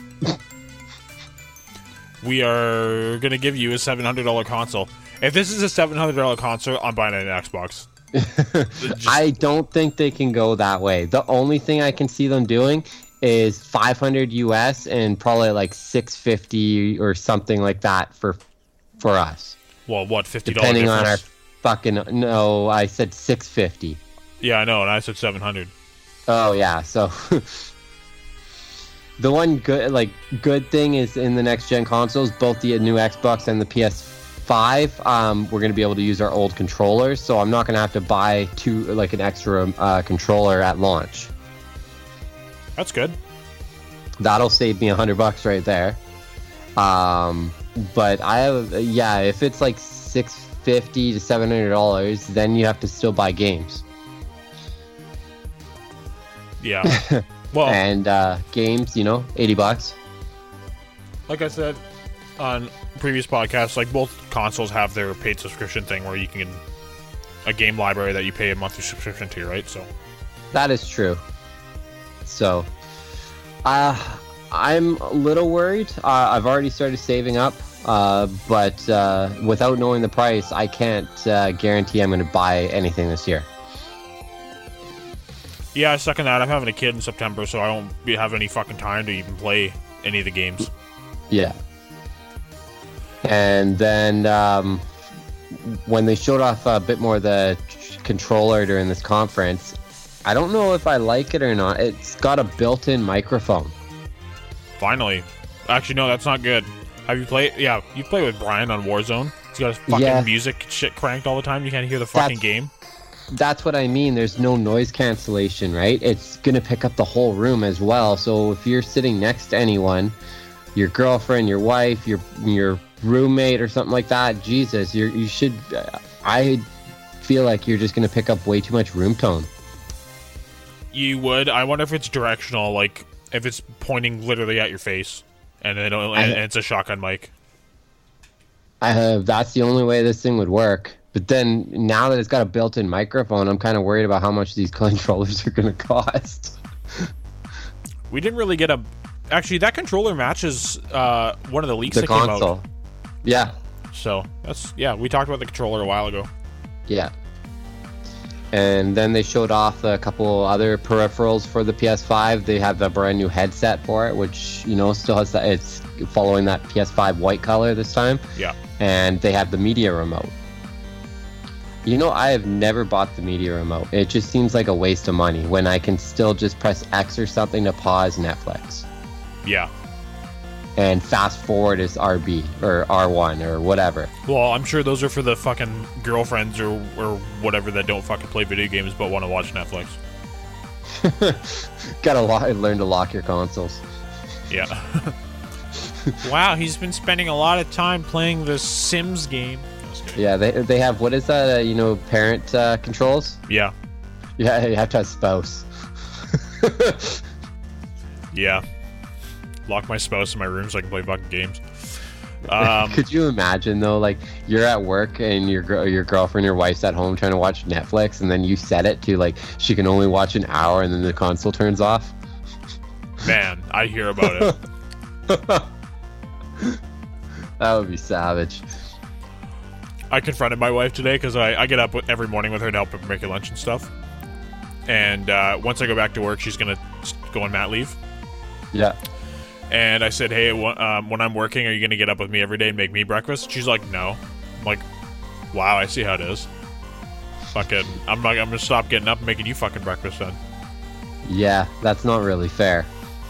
We are going to give you a seven hundred dollars console. If this is a seven hundred dollars console, I'm buying an Xbox.
Just... I don't think they can go that way. The only thing I can see them doing is five hundred U S and probably like six fifty or something like that for for us.
Well, what, fifty dollars
depending
difference?
on our fucking... No, I said six fifty.
Yeah, I know, and I said seven hundred.
Oh, yeah, so... The one good like good thing is in the next gen consoles, both the new Xbox and the P S five, um, we're going to be able to use our old controllers, so I'm not going to have to buy two like an extra uh, controller at launch.
That's good.
That'll save me a hundred bucks right there. Um, but I have yeah, if it's like six fifty to seven hundred dollars, then you have to still buy games.
Yeah. Well,
and uh, games, you know, eighty bucks.
Like I said on previous podcasts, like both consoles have their paid subscription thing where you can get a game library that you pay a monthly subscription to, right? So
that is true. So, uh, I'm a little worried. Uh, I've already started saving up, uh, but uh, without knowing the price, I can't uh, guarantee I'm going to buy anything this year.
Yeah, I second that. I'm having a kid in September, so I won't be, have any fucking time to even play any of the games.
Yeah. And then um, when they showed off a bit more of the controller during this conference, I don't know if I like it or not. It's got a built-in microphone.
Finally. Actually, no, that's not good. Have you played? Yeah, you play with Brian on Warzone. He's got his fucking
yeah.
music shit cranked all the time. You can't hear the fucking
that's,
game.
That's what I mean. There's no noise cancellation, right? It's going to pick up the whole room as well. So if you're sitting next to anyone, your girlfriend, your wife, your your roommate or something like that, Jesus, you're, you should... Uh, I feel like you're just going to pick up way too much room tone.
You would. I wonder if it's directional, like if it's pointing literally at your face, and then and, and it's a shotgun mic.
I have. That's the only way this thing would work. But then now that it's got a built-in microphone, I'm kind of worried about how much these controllers are going to cost.
We didn't really get a. Actually, that controller matches uh, one of the leaks
the
that
console.
came out.
Yeah.
So that's yeah. We talked about the controller a while ago.
Yeah. And then they showed off a couple other peripherals for the P S five. They have a brand new headset for it, which, you know, still has that. It's following that P S five white color this time.
Yeah.
And they have the media remote. You know, I have never bought the media remote. It just seems like a waste of money when I can still just press X or something to pause Netflix.
Yeah.
And fast forward is R B or R one or whatever.
Well, I'm sure those are for the fucking girlfriends or, or whatever that don't fucking play video games but want to watch Netflix.
Gotta lo- learn to lock your consoles.
Yeah. Wow, he's been spending a lot of time playing the Sims game.
Yeah, they they have, what is that, uh, you know, parent uh, controls?
Yeah.
Yeah, you have to have spouse.
Yeah. Lock my spouse in my room so I can play fucking games. Um,
Could you imagine, though, like, you're at work and your gr- your girlfriend, your wife's at home trying to watch Netflix, and then you set it to, like, she can only watch an hour and then the console turns off?
Man, I hear about it.
That would be savage.
I confronted my wife today because I, I get up every morning with her to help her make her lunch and stuff. And uh, once I go back to work, she's going to go on mat leave.
Yeah.
And I said, hey, um, when I'm working, are you going to get up with me every day and make me breakfast? She's like, no. I'm like, wow, I see how it is. Fucking, I'm like, I'm going to stop getting up and making you fucking breakfast then.
Yeah, that's not really fair.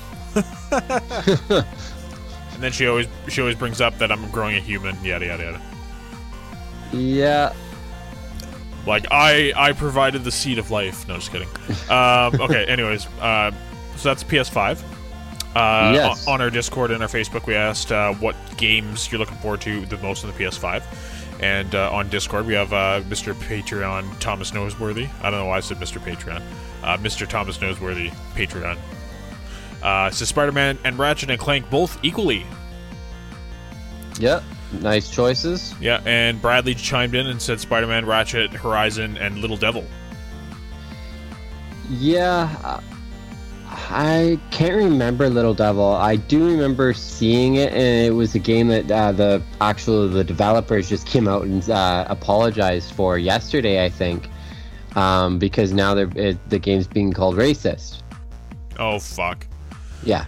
And then she always she always brings up that I'm growing a human, yada, yada, yada.
Yeah.
Like, I I provided the seed of life. No, just kidding. Um, okay, anyways. Uh, so that's P S five. Uh,
yes.
On our Discord and our Facebook, we asked uh, what games you're looking forward to the most on the P S five. And uh, on Discord, we have uh, Mister Patreon Thomas Noseworthy. I don't know why I said Mister Patreon. Uh, Mister Thomas Noseworthy Patreon. Uh, so Spider-Man and Ratchet and Clank both equally.
Yep. Nice choices.
Yeah, and Bradley chimed in and said Spider-Man, Ratchet, Horizon, and Little Devil.
Yeah, uh, I can't remember Little Devil. I do remember seeing it, and it was a game that uh, the actual the developers just came out and uh, apologized for yesterday, I think, um, because now they're it, the game's being called racist.
Oh fuck.
Yeah.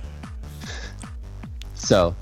So.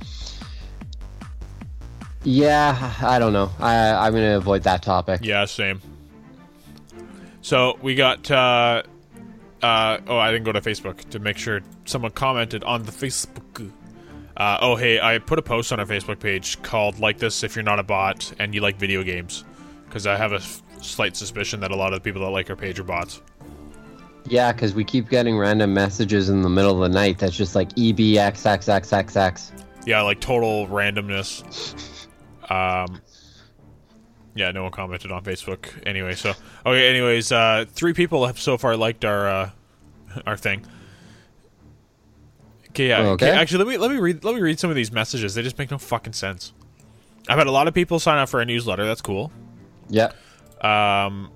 Yeah, I don't know. I I'm gonna avoid that topic.
Yeah, same. So we got. Uh, Uh, oh, I didn't go to Facebook to make sure someone commented on the Facebook. Uh, oh, hey, I put a post on our Facebook page called "Like This If You're Not a Bot and You Like Video Games," because I have a f- slight suspicion that a lot of the people that like our page are bots.
Yeah, because we keep getting random messages in the middle of the night that's just like E B X X X X X.
Yeah, like total randomness. Um. Yeah, no one commented on Facebook anyway. So okay. Anyways, uh, three people have so far liked our uh, our thing. Okay, yeah.
Okay.
Okay, actually, let me let me read let me read some of these messages. They just make no fucking sense. I've had a lot of people sign up for our newsletter. That's cool.
Yeah.
Um.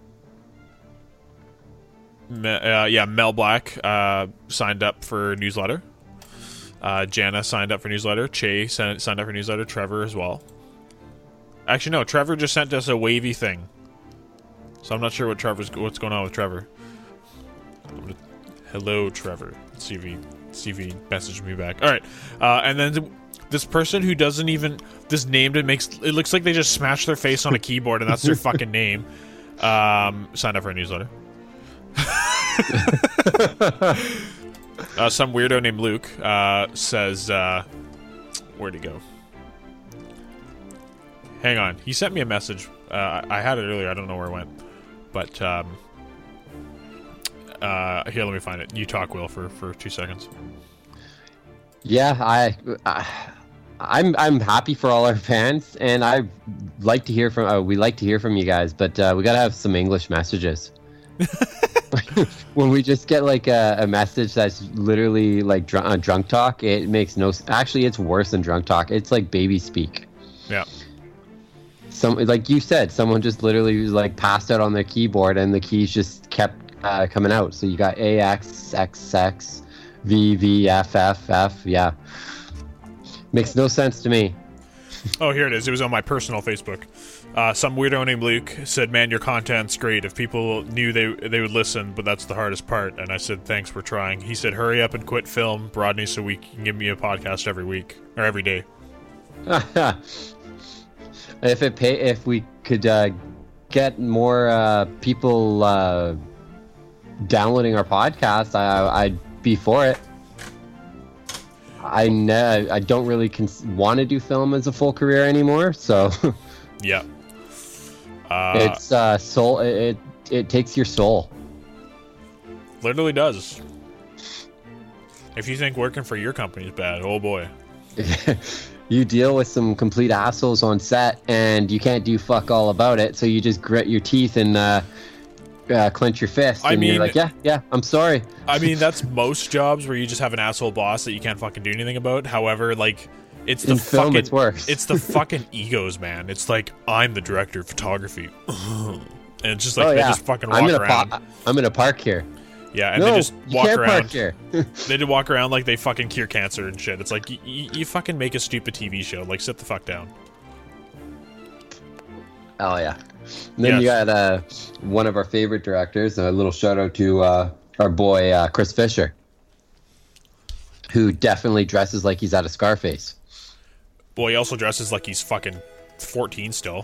Me, uh, yeah, Mel Black uh, signed up for newsletter. Uh, Jana signed up for newsletter. Che signed signed up for newsletter. Trevor as well. Actually, no. Trevor just sent us a wavy thing, so I'm not sure what Trevor's what's going on with Trevor. Gonna, hello, Trevor. Let's see if he see if he messaged me back. All right, uh, and then th- this person who doesn't even this name it makes it looks like they just smashed their face on a keyboard and that's their fucking name. Um, signed up for a newsletter. uh, some weirdo named Luke uh, says, uh, "Where'd he go?" Hang on. He sent me a message. Uh, I had it earlier. I don't know where it went. But, um... Uh, here, let me find it. You talk, Will, for, for two seconds.
Yeah, I, I, I'm I'm happy for all our fans, and I like to hear from. Uh, we like to hear from you guys, but uh, we gotta have some English messages. When we just get like a, a message that's literally like dr- uh, drunk talk, it makes no. Actually, it's worse than drunk talk. It's like baby speak.
Yeah.
Some like you said, someone just literally was like passed out on their keyboard, and the keys just kept uh, coming out. So you got A X X X, V V F F F. Yeah, makes no sense to me.
Oh, here it is. It was on my personal Facebook. Uh, some weirdo named Luke said, "Man, your content's great. If people knew they they would listen, but that's the hardest part." And I said, "Thanks, we're trying." He said, "Hurry up and quit film, Rodney, so we can give me a podcast every week or every day."
If it pay, if we could uh, get more uh, people uh, downloading our podcast, I, I'd be for it. I ne- I don't really cons- want to do film as a full career anymore, so
yeah, uh,
it's uh, soul. It, it it takes your soul.
Literally does. If you think working for your company is bad, oh boy.
You deal with some complete assholes on set, and you can't do fuck all about it. So you just grit your teeth and uh, uh, clench your fist.
I
and
mean,
you're like, yeah, yeah, I'm sorry.
I mean, that's most jobs where you just have an asshole boss that you can't fucking do anything about. However, like, it's the
In film,
fucking,
it's worse.
It's the fucking egos, man. It's like, I'm the director of photography, and it's just like
oh,
they
yeah.
just fucking walk
I'm gonna
around.
Pa- I'm gonna park here.
Yeah, and
no,
they just
you
walk
can't
around.
Park here.
They just walk around like they fucking cure cancer and shit. It's like, y- y- you fucking make a stupid T V show. Like, sit the fuck down.
Oh yeah. And then
Yes.
you got uh, one of our favorite directors. A little shout out to uh, our boy uh, Chris Fisher, who definitely dresses like he's out of Scarface.
Boy, he also dresses like he's fucking fourteen still.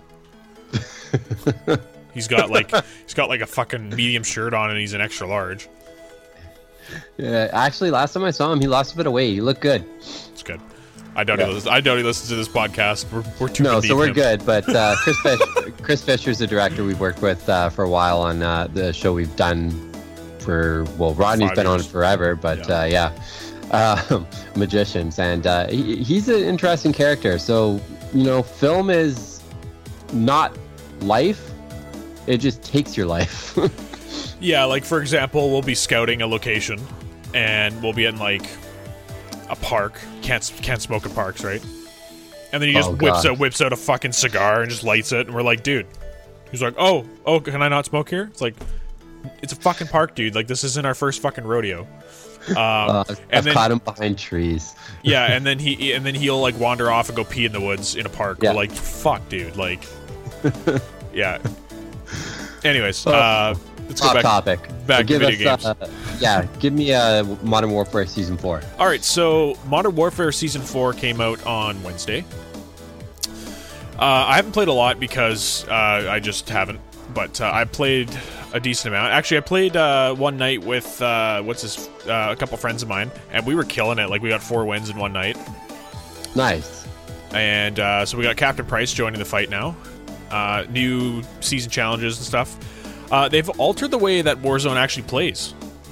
He's got like he's got like a fucking medium shirt on and he's an extra large.
Yeah, actually, last time I saw him, he lost a bit of weight. He looked good.
It's good. I doubt
Yeah.
he listens. I doubt he listens to this podcast. We're we're too
No,
beneath
so we're
him.
good. But uh, Chris Fish, Chris Fisher's a director we've worked with uh, for a while on uh, the show we've done for. Well, Rodney's
Five
been on
years.
it forever, but
Yeah.
uh, yeah, uh, Magicians, and uh, he, he's an interesting character. So you know, film is not life; it just takes your life.
Yeah, like for example, we'll be scouting a location, and we'll be in like a park. Can't can't smoke in parks, right? And then he just
Oh,
whips
God.
out whips out a fucking cigar and just lights it, and we're like, dude. He's like, oh, oh, can I not smoke here? It's like, it's a fucking park, dude. Like, this isn't our first fucking rodeo. Um,
uh,
and
I've
then,
caught him behind trees.
yeah, and then he and then he'll like wander off and go pee in the woods in a park.
Yeah.
We're like, fuck, dude. Like, yeah. Anyways, uh, let's go
Off
back.
topic.
Back
So
to
give
video
us,
games.
Uh, yeah, give me uh, Modern Warfare Season four.
All right, so Modern Warfare Season four came out on Wednesday. Uh, I haven't played a lot because uh, I just haven't, but uh, I played a decent amount. Actually, I played uh, one night with uh, what's his, uh, a couple friends of mine, and we were killing it. Like, we got four wins in one night.
Nice.
And uh, so we got Captain Price joining the fight now. Uh, new season challenges and stuff. Uh, they've altered the way that Warzone actually plays.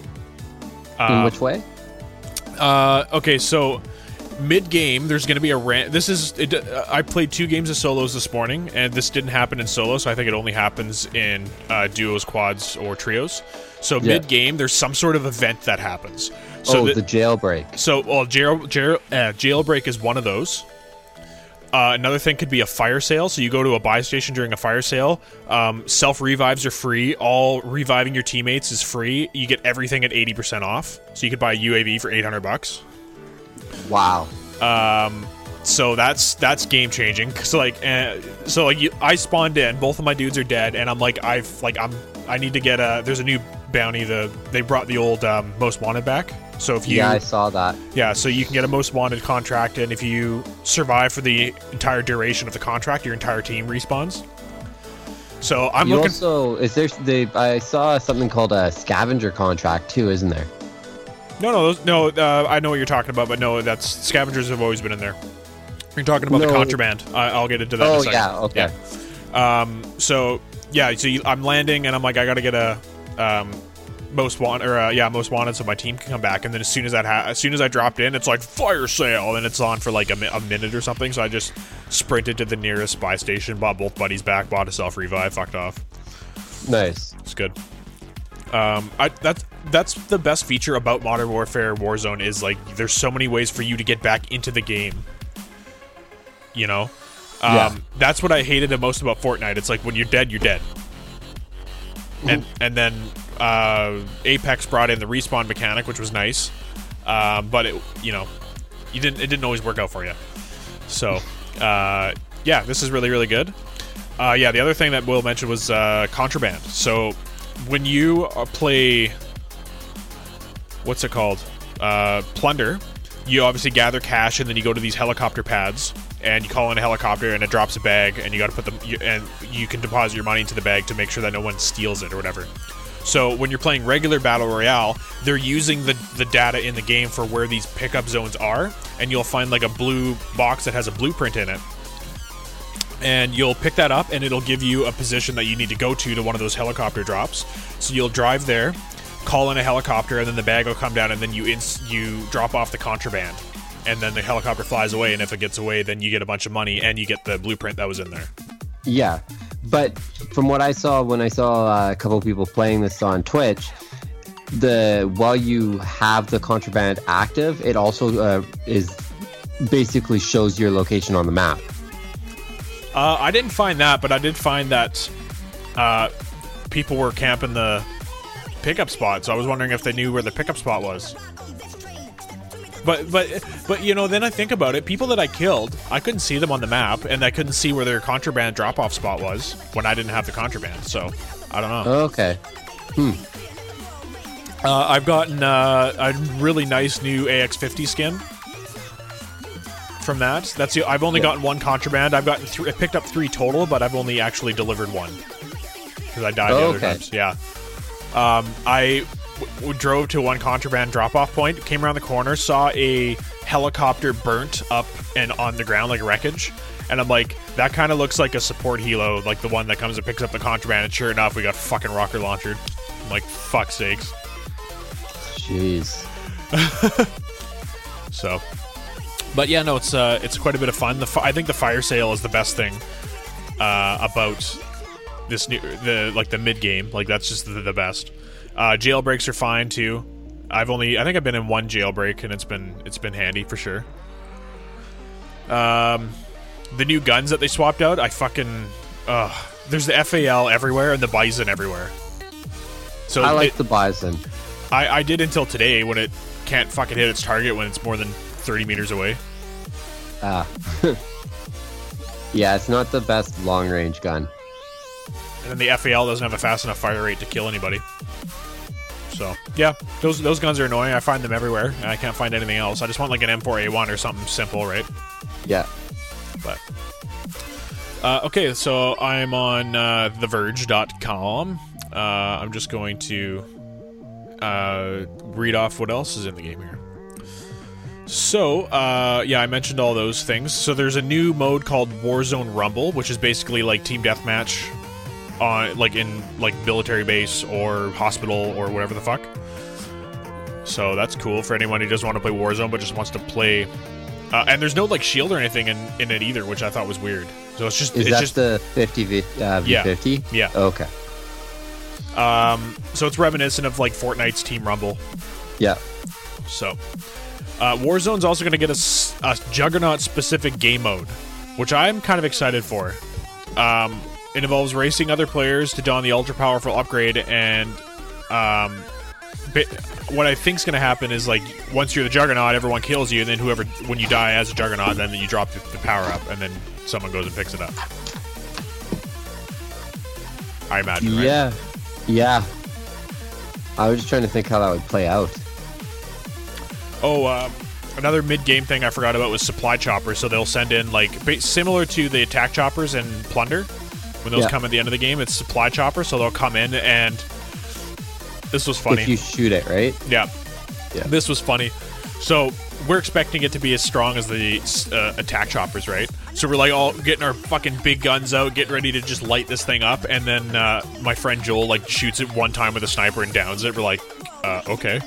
In
Uh,
which way?
Uh, okay, so mid-game, there's going to be a ran- This is... It, uh, I played two games of solos this morning, and this didn't happen in solo, so I think it only happens in uh, duos, quads, or trios. So
Yeah.
mid-game, there's some sort of event that happens. So
oh,
the,
the jailbreak.
So, well, jail, jail, uh, jailbreak is one of those. Uh, another thing could be a fire sale. So you go to a buy station during a fire sale. Um, self revives are free. All reviving your teammates is free. You get everything at eighty percent off. So you could buy a U A V for eight hundred bucks.
Wow.
Um, so that's that's game changing. So like, uh, so like, you, I spawned in. Both of my dudes are dead, and I'm like, I've like, I'm, I need to get a. There's a new bounty. The they brought the old um, most wanted back. So if you,
Yeah, I saw that.
yeah, so you can get a most wanted contract, and if you survive for the entire duration of the contract, your entire team respawns. So I'm
you
looking.
also is there? They I saw something called a scavenger contract too, isn't there?
No, no, those, no. Uh, I know what you're talking about, but no, that's scavengers have always been in there. You're talking about the
No.
contraband. I, I'll get into that. in a
Oh
second.
yeah, okay.
Yeah. Um. So yeah. So you, I'm landing, and I'm like, I gotta get a um, most wanted, or uh, yeah, most wanted, so my team can come back. And then as soon as that, ha- as soon as I dropped in, it's like fire sale, and it's on for like a, mi- a minute or something. So I just sprinted to the nearest buy station, bought both buddies back, bought a self revive, fucked off.
Nice.
It's good. Um, I that's that's the best feature about Modern Warfare Warzone is like there's so many ways for you to get back into the game. You know, um,
Yeah.
that's what I hated the most about Fortnite. It's like when you're dead, you're dead. And and then uh, Apex brought in the respawn mechanic, which was nice, um, but it you know you didn't it didn't always work out for you. So uh, yeah, this is really really good. Uh, yeah, the other thing that Will mentioned was uh, contraband. So when you uh, play, what's it called? Uh, Plunder, you obviously gather cash, and then you go to these helicopter pads, and you call in a helicopter, and it drops a bag, and you got to put them, you, and you can deposit your money into the bag to make sure that no one steals it or whatever. So when you're playing regular Battle Royale, they're using the, the data in the game for where these pickup zones are, and you'll find like a blue box that has a blueprint in it. And you'll pick that up, and it'll give you a position that you need to go to to one of those helicopter drops. So you'll drive there, call in a helicopter, and then the bag will come down, and then you ins- you drop off the contraband. And then the helicopter flies away, and if it gets away, then you get a bunch of money, and you get the blueprint that was in there.
Yeah, but from what I saw when I saw uh, a couple of people playing this on Twitch, the while you have the contraband active, it also uh, is basically shows your location on the map.
Uh, I didn't find that, but I did find that uh, people were camping the pickup spot, so I was wondering if they knew where the pickup spot was. But, but, but you know, then I think about it, people that I killed, I couldn't see them on the map, and I couldn't see where their contraband drop-off spot was when I didn't have the contraband, so I don't know.
Okay. Hmm.
Uh, I've gotten uh, a really nice new A X fifty skin from that. That's the, I've only
Yeah.
gotten one contraband. I've gotten th- I picked up three total, but I've only actually delivered one because I died the
Oh,
other
okay.
times. Yeah. Um, I w- w- drove to one contraband drop-off point, came around the corner, saw a helicopter burnt up and on the ground like wreckage, and I'm like, that kind of looks like a support helo, like the one that comes and picks up the contraband. And sure enough, we got fucking rocket launchered. I'm like, fuck sakes.
Jeez.
So, but yeah, no, it's uh, it's quite a bit of fun. The fi- I think the fire sale is the best thing uh, about this new the like the mid game. Like that's just the, the best. Uh, jailbreaks are fine too. I've only I think I've been in one jailbreak, and it's been it's been handy for sure. Um, the new guns that they swapped out, I fucking uh, there's the F A L everywhere and the Bison everywhere. So
I like
it,
the Bison.
I, I did until today when it can't fucking hit its target when it's more than thirty meters away.
Ah. Yeah, it's not the best long-range gun.
And then the F A L doesn't have a fast enough fire rate to kill anybody. So, yeah, those those guns are annoying. I find them everywhere, and I can't find anything else. I just want like an M four A one or something simple, right?
Yeah.
But uh, okay, so I'm on uh, the verge dot com. Uh, I'm just going to uh, read off what else is in the game here. So, uh, yeah, I mentioned all those things. So there's a new mode called Warzone Rumble, which is basically like team deathmatch on like in like military base or hospital or whatever the fuck. So that's cool for anyone who doesn't want to play Warzone but just wants to play. Uh, and there's no like shield or anything in, in it either, which I thought was weird. So it's just
is
it's
that
just
the fifty v, uh, V fifty?
Yeah.
Yeah. Okay.
Um, so it's reminiscent of like Fortnite's Team Rumble.
Yeah.
So, uh, Warzone's also going to get a, a Juggernaut-specific game mode, which I'm kind of excited for. Um, it involves racing other players to don the ultra-powerful upgrade, and um, what I think's going to happen is, like, once you're the Juggernaut, everyone kills you, and then whoever, when you die as a Juggernaut, then you drop the, the power-up, and then someone goes and picks it up. I imagine, right?
Yeah. Yeah. I was just trying to think how that would play out.
Oh, uh, another mid-game thing I forgot about was supply choppers. So they'll send in, like, similar to the attack choppers in Plunder. When those
yeah.
come at the end of the game, it's supply choppers. So they'll come in and... This was funny.
If you shoot it, right?
Yeah.
Yeah.
This was funny. So we're expecting it to be as strong as the uh, attack choppers, right? So we're like all getting our fucking big guns out, getting ready to just light this thing up. And then uh, my friend Joel, like, shoots it one time with a sniper and downs it. We're like, uh, okay.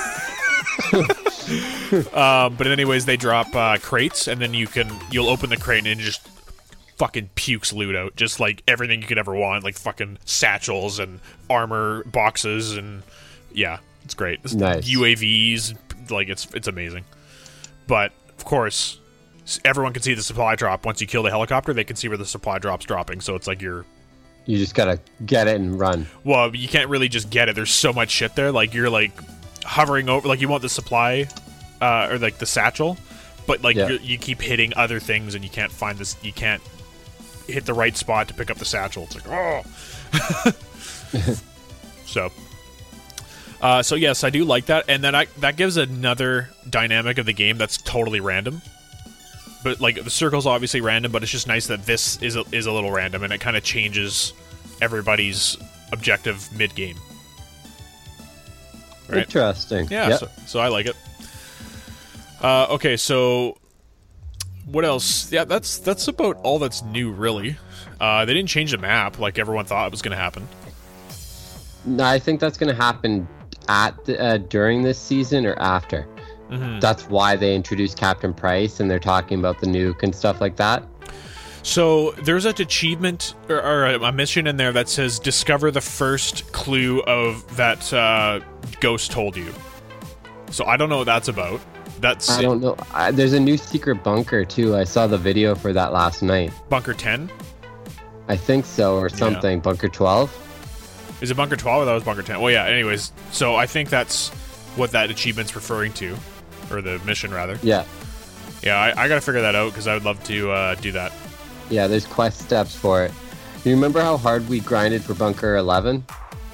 um, but anyways, they drop uh, crates, and then you can you'll open the crate and it just fucking pukes loot out, just like everything you could ever want, like fucking satchels and armor boxes, and yeah, it's great. It's
nice.
U A Vs, like it's it's amazing. But of course, everyone can see the supply drop. Once you kill the helicopter, they can see where the supply drop's dropping. So it's like you're
you just gotta get it and run.
Well, you can't really just get it. There's so much shit there. Like you're like hovering over, like you want the supply uh, or like the satchel, but like
yeah.
you're, you keep hitting other things and you can't find this. You can't hit the right spot to pick up the satchel. It's like oh. so, uh, so yes, I do like that, and then I that gives another dynamic of the game that's totally random. But like the circle's obviously random, but it's just nice that this is a, is a little random, and it kind of changes everybody's objective mid game. Right?
Interesting.
Yeah,
yep.
so, so I like it. Uh, okay, so what else? Yeah, that's that's about all that's new, really. Uh, they didn't change the map like everyone thought it was going to happen.
No, I think that's going to happen at the, uh, during this season or after. Mm-hmm. That's why they introduced Captain Price, and they're talking about the nuke and stuff like that.
So there's an achievement or, or a mission in there that says discover the first clue of that uh, Ghost told you. So I don't know what that's about. That's
I don't know. I, there's a new secret bunker too. I saw the video for that last night.
Bunker ten?
I think so, or something. Yeah. Bunker twelve?
Is it Bunker twelve or that was Bunker ten? Well, yeah, anyways. So I think that's what that achievement's referring to. Or the mission, rather.
Yeah.
Yeah, I, I gotta figure that out, because I would love to uh, do that.
Yeah, there's quest steps for it. Do you remember how hard we grinded for Bunker eleven?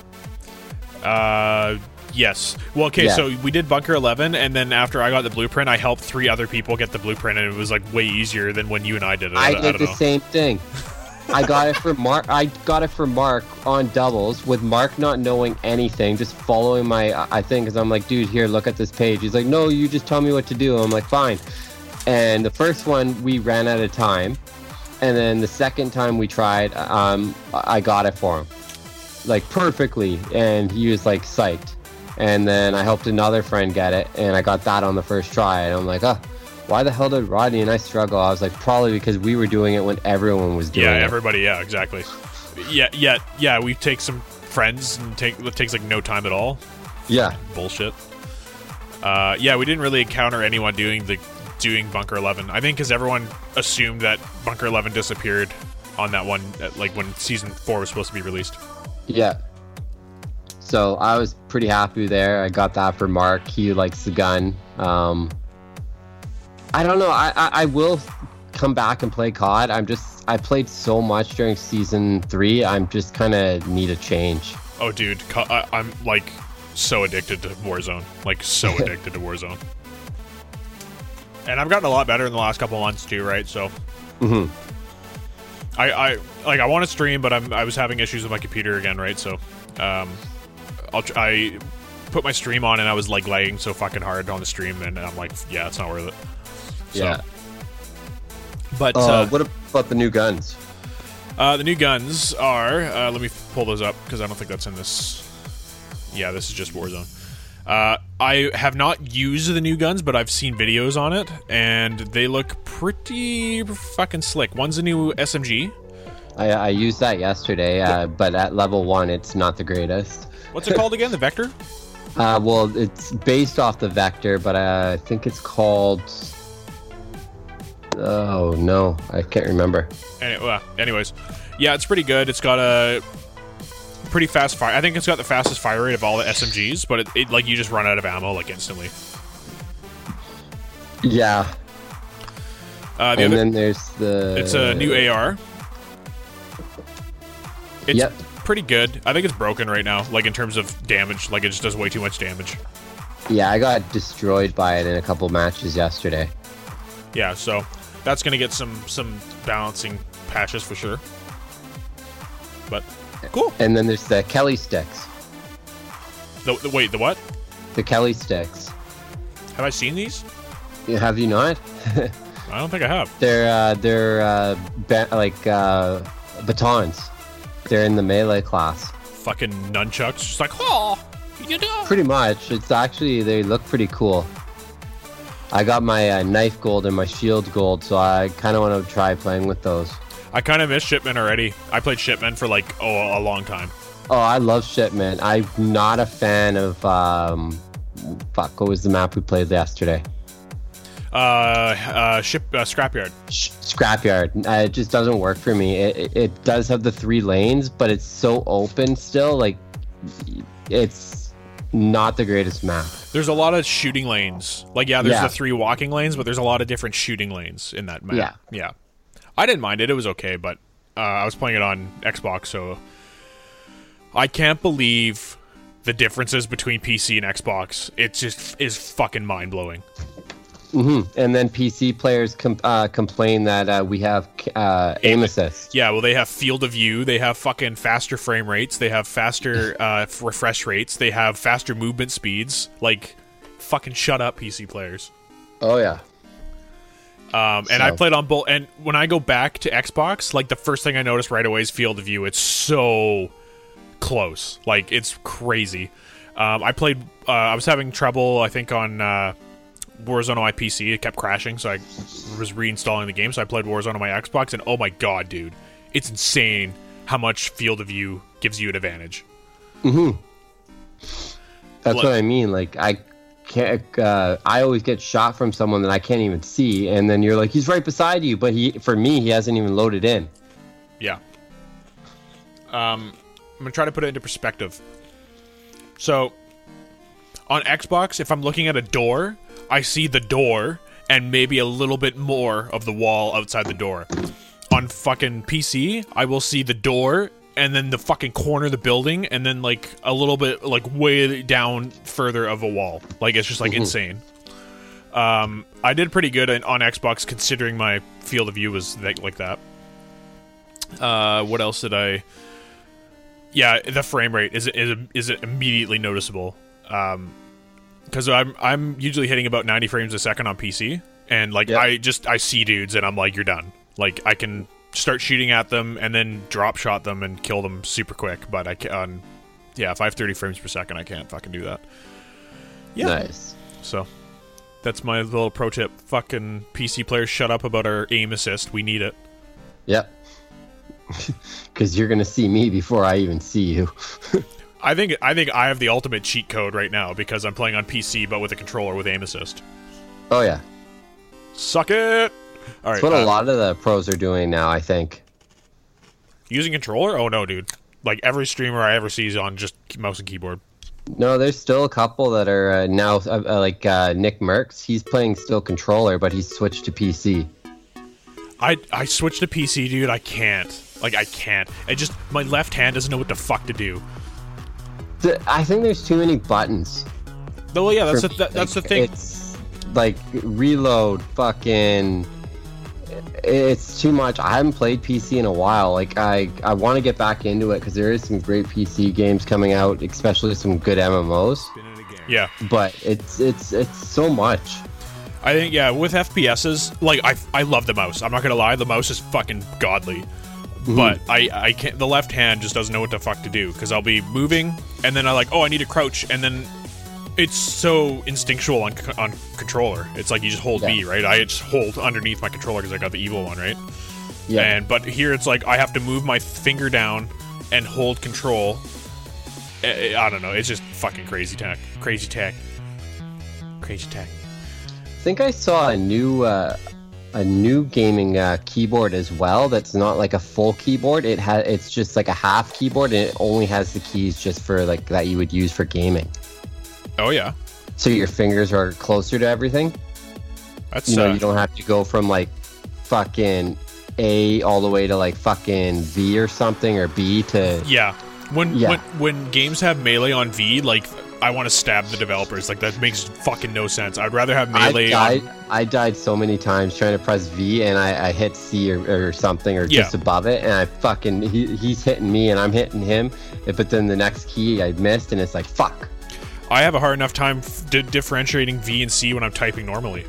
Uh, yes. Well, okay,
yeah.
So we did Bunker eleven, and then after I got the blueprint, I helped three other people get the blueprint, and it was, like, way easier than when you and I did it.
I,
I
did
I don't
the
know.
same thing. I got it for Mark. I got it for Mark on doubles, with Mark not knowing anything, just following my I think, because I'm like, dude, here, look at this page. He's like, no, you just tell me what to do. I'm like, fine. And the first one we ran out of time, and then the second time we tried, um, I got it for him, like perfectly, and he was like psyched. And then I helped another friend get it, and I got that on the first try. And I'm like, oh. Why the hell did Rodney and I struggle? I was like, probably because we were doing it when everyone was doing
yeah,
it.
Yeah, everybody, yeah, exactly. Yeah, yeah, yeah, we take some friends and take it takes like no time at all.
Yeah.
Bullshit. Uh, yeah, we didn't really encounter anyone doing the doing Bunker eleven. I think because everyone assumed that Bunker eleven disappeared on that one, like when Season four was supposed to be released.
Yeah. So I was pretty happy there. I got that for Mark. He likes the gun. Um, I don't know. I, I, I will come back and play C O D. I'm just, I played so much during season three. I'm just kind of need a change.
Oh, dude. I, I'm like so addicted to Warzone. Like so addicted to Warzone. And I've gotten a lot better in the last couple of months too, right? So,
mm-hmm.
I, I like I want to stream, but I'm I was having issues with my computer again, right? So, um, I'll tr- I put my stream on and I was like lagging so fucking hard on the stream, and I'm like, yeah, it's not worth it. So,
yeah.
But
uh,
uh,
what about the new guns?
Uh, the new guns are. Uh, let me pull those up because I don't think that's in this. Yeah, this is just Warzone. Uh, I have not used the new guns, but I've seen videos on it, and they look pretty fucking slick. One's a new S M G.
I, I used that yesterday, uh, but at level one, it's not the greatest.
What's it called again? The Vector?
Uh, well, it's based off the Vector, but uh, I think it's called... Oh, no. I can't remember.
Any, well, anyways. Yeah, it's pretty good. It's got a pretty fast fire. I think it's got the fastest fire rate of all the S M Gs, but it, it like you just run out of ammo like instantly.
Yeah.
Uh, the
and
other,
then there's the...
It's a new A R. It's
yep.
pretty good. I think it's broken right now, like in terms of damage. Like it just does way too much damage.
Yeah, I got destroyed by it in a couple matches yesterday.
Yeah, so that's gonna get some some balancing patches for sure. But cool.
And then there's the Kelly sticks.
The, the wait, the what?
The Kelly sticks.
Have I seen these?
Have you not?
I don't think I have.
They're uh, they're uh, ba- like uh, batons. They're in the melee class.
Fucking nunchucks, just like oh, you know.
Pretty much. It's actually they look pretty cool. I got my uh, knife gold and my shield gold, so I kind of want to try playing with those.
I kind of miss Shipment already. I played Shipment for like oh a long time.
Oh, I love Shipment. I'm not a fan of um, fuck. What was the map we played yesterday?
Uh, uh, ship uh, Scrapyard.
Sh- Scrapyard. Uh, it just doesn't work for me. It, it it does have the three lanes, but it's so open still. Like, it's not the greatest map.
There's a lot of shooting lanes. Like, yeah, there's
Yeah.
the three walking lanes, but there's a lot of different shooting lanes in that map.
Yeah.
Yeah. I didn't mind it. It was okay, but uh, I was playing it on Xbox, so I can't believe the differences between P C and Xbox. It just is fucking mind-blowing.
Mm-hmm. And then P C players com- uh, complain that uh, we have uh, aim assist.
Yeah, well, they have field of view. They have fucking faster frame rates. They have faster uh, refresh rates. They have faster movement speeds. Like, fucking shut up, P C players.
Oh, yeah.
Um, and
So-
I played on both. And when I go back to Xbox, like, the first thing I noticed right away is field of view. It's so close. Like, it's crazy. Um, I played... Uh, I was having trouble, I think, on... Uh, Warzone on my P C. It kept crashing, so I was reinstalling the game. So I played Warzone on my Xbox, and oh my god, dude, it's insane how much field of view gives you an advantage.
Mm-hmm. That's
Look.
what I mean. Like, I can't. Uh, I always get shot from someone that I can't even see, and then you're like, he's right beside you, but he, for me, he hasn't even loaded in.
Yeah. Um, I'm gonna try to put it into perspective. So, on Xbox, if I'm looking at a door, I see the door and maybe a little bit more of the wall outside the door. On fucking P C, I will see the door and then the fucking corner of the building and then like a little bit like way down further of a wall. Like it's just like
Mm-hmm.
insane. Um, I did pretty good on, on Xbox considering my field of view was like, like that. Uh, what else did I? Yeah, the frame rate is is is immediately noticeable. Um. Because I'm I'm usually hitting about ninety frames a second on P C, and like
Yep.
I just I see dudes and I'm like, you're done. Like I can start shooting at them and then drop shot them and kill them super quick. But I can, on, yeah, if I have thirty frames per second, I can't fucking do that. Yeah.
Nice.
So that's my little pro tip. Fucking P C players, shut up about our aim assist. We need it.
Yep. Because you're gonna see me before I even see you.
I think I think I have the ultimate cheat code right now because I'm playing on P C but with a controller with aim assist.
Oh yeah.
Suck it. All right.
That's what
uh,
a lot of the pros are doing now, I think.
Using controller? Oh no, dude. Like every streamer I ever see is on just mouse and keyboard.
No, there's still a couple that are uh, now uh, uh, like uh, Nick Merckx. He's playing still controller, but he's switched to P C.
I I switched to P C, dude. I can't. Like I can't. I just my left hand doesn't know what the fuck to do.
The, I think there's too many buttons.
Oh yeah, that's
for,
the, that, that's
like,
the thing.
It's like reload, fucking. It's too much. I haven't played P C in a while. Like I, I want to get back into it because there is some great P C games coming out, especially some good M M Os.
Yeah,
but it's it's it's so much.
I think yeah, with F P S's, like I I love the mouse. I'm not gonna lie, the mouse is fucking godly. Mm-hmm. But I I can't. The left hand just doesn't know what the fuck to do because I'll be moving and then I like oh I need to crouch and then. It's so instinctual on on controller. It's like you just hold yeah. B, right? I just hold underneath my controller because I got the evil one, right? Yeah. And but here it's like I have to move my finger down and hold control. I, I don't know. It's just fucking crazy tech. Crazy tech. Crazy tech.
I think I saw a new uh, a new gaming uh, keyboard as well. That's not like a full keyboard. It has it's just like a half keyboard, and it only has the keys just for like that you would use for gaming.
Oh yeah.
So your fingers are closer to everything.
That's
you know
uh,
you don't have to go from like fucking A all the way to like fucking V or something or B to
yeah. When
yeah.
when when games have melee on V, like I want to stab the developers. Like that makes fucking no sense. I'd rather have melee.
I died,
on...
I died so many times trying to press V and I, I hit C or, or something or
yeah.
just above it and I fucking he, he's hitting me and I'm hitting him. But then the next key I missed and it's like fuck.
I have a hard enough time f- di- differentiating V and C when I'm typing normally.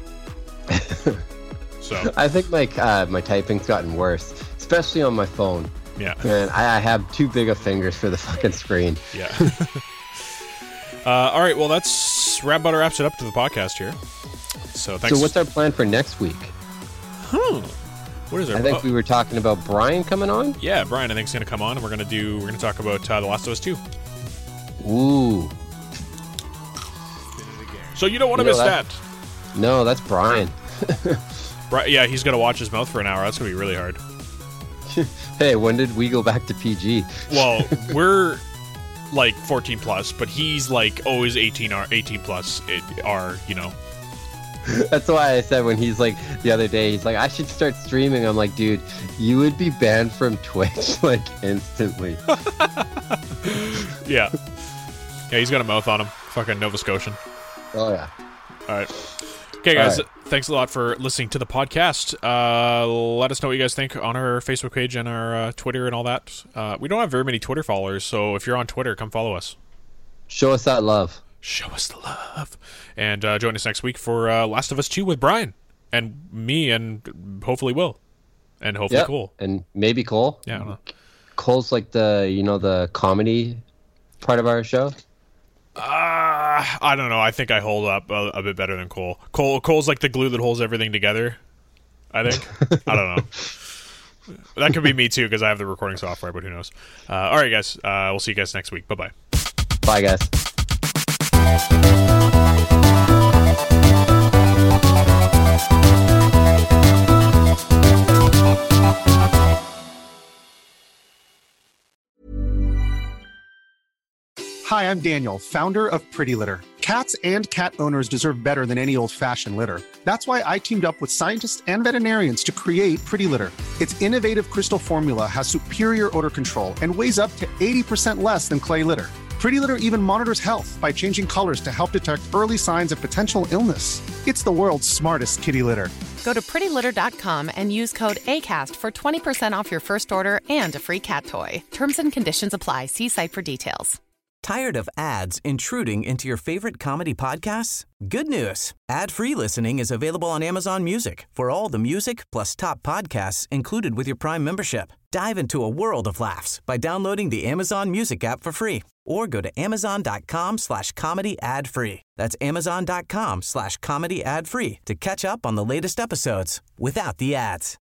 So
I think my uh, my typing's gotten worse, especially on my phone.
Yeah,
man, I, I have too big of fingers for the fucking screen.
Yeah. uh, all right, well, that's wrap butter wraps it up to the podcast here. So thanks.
So what's our plan for next week?
Hmm. What is our?
I think
oh.
we were talking about Brian coming on.
Yeah, Brian, I think is going to come on, and we're going to do. We're going to talk about uh, The Last of Us two.
Ooh.
So you don't want to
you know,
miss that.
No, that's Brian.
Right, yeah, he's got to watch his mouth for an hour. That's going to be really hard.
Hey, when did we go back to P G?
Well, we're like fourteen plus, but he's like always eighteen or eighteen plus are, you know.
That's why I said when he's like the other day, he's like, I should start streaming. I'm like, dude, you would be banned from Twitch like instantly.
Yeah. Yeah, he's got a mouth on him. Fucking Nova Scotian.
Oh, yeah.
All right. Okay, guys,
right.
Thanks a lot for listening to the podcast. Uh, let us know what you guys think on our Facebook page and our uh, Twitter and all that. Uh, we don't have very many Twitter followers, so if you're on Twitter, come follow us.
Show us that love.
Show us the love. And uh, join us next week for uh, Last of Us two with Brian and me and hopefully Will. And hopefully yep. Cole.
And maybe Cole.
Yeah, I don't know.
Cole's like the, you know, the comedy part of our show.
Uh, I don't know. I think I hold up a, a bit better than Cole. Cole. Cole's like the glue that holds everything together, I think. I don't know. That could be me too because I have the recording software, but who knows. Uh, all right, guys. Uh, we'll see you guys next week. Bye-bye.
Bye, guys.
Hi, I'm Daniel, founder of Pretty Litter. Cats and cat owners deserve better than any old-fashioned litter. That's why I teamed up with scientists and veterinarians to create Pretty Litter. Its innovative crystal formula has superior odor control and weighs up to eighty percent less than clay litter. Pretty Litter even monitors health by changing colors to help detect early signs of potential illness. It's the world's smartest kitty litter.
Go to pretty litter dot com and use code ACAST for twenty percent off your first order and a free cat toy. Terms and conditions apply. See site for details.
Tired of ads intruding into your favorite comedy podcasts? Good news. Ad-free listening is available on Amazon Music for all the music plus top podcasts included with your Prime membership. Dive into a world of laughs by downloading the Amazon Music app for free or go to amazon.com slash comedy ad free. That's amazon.com slash comedy ad free to catch up on the latest episodes without the ads.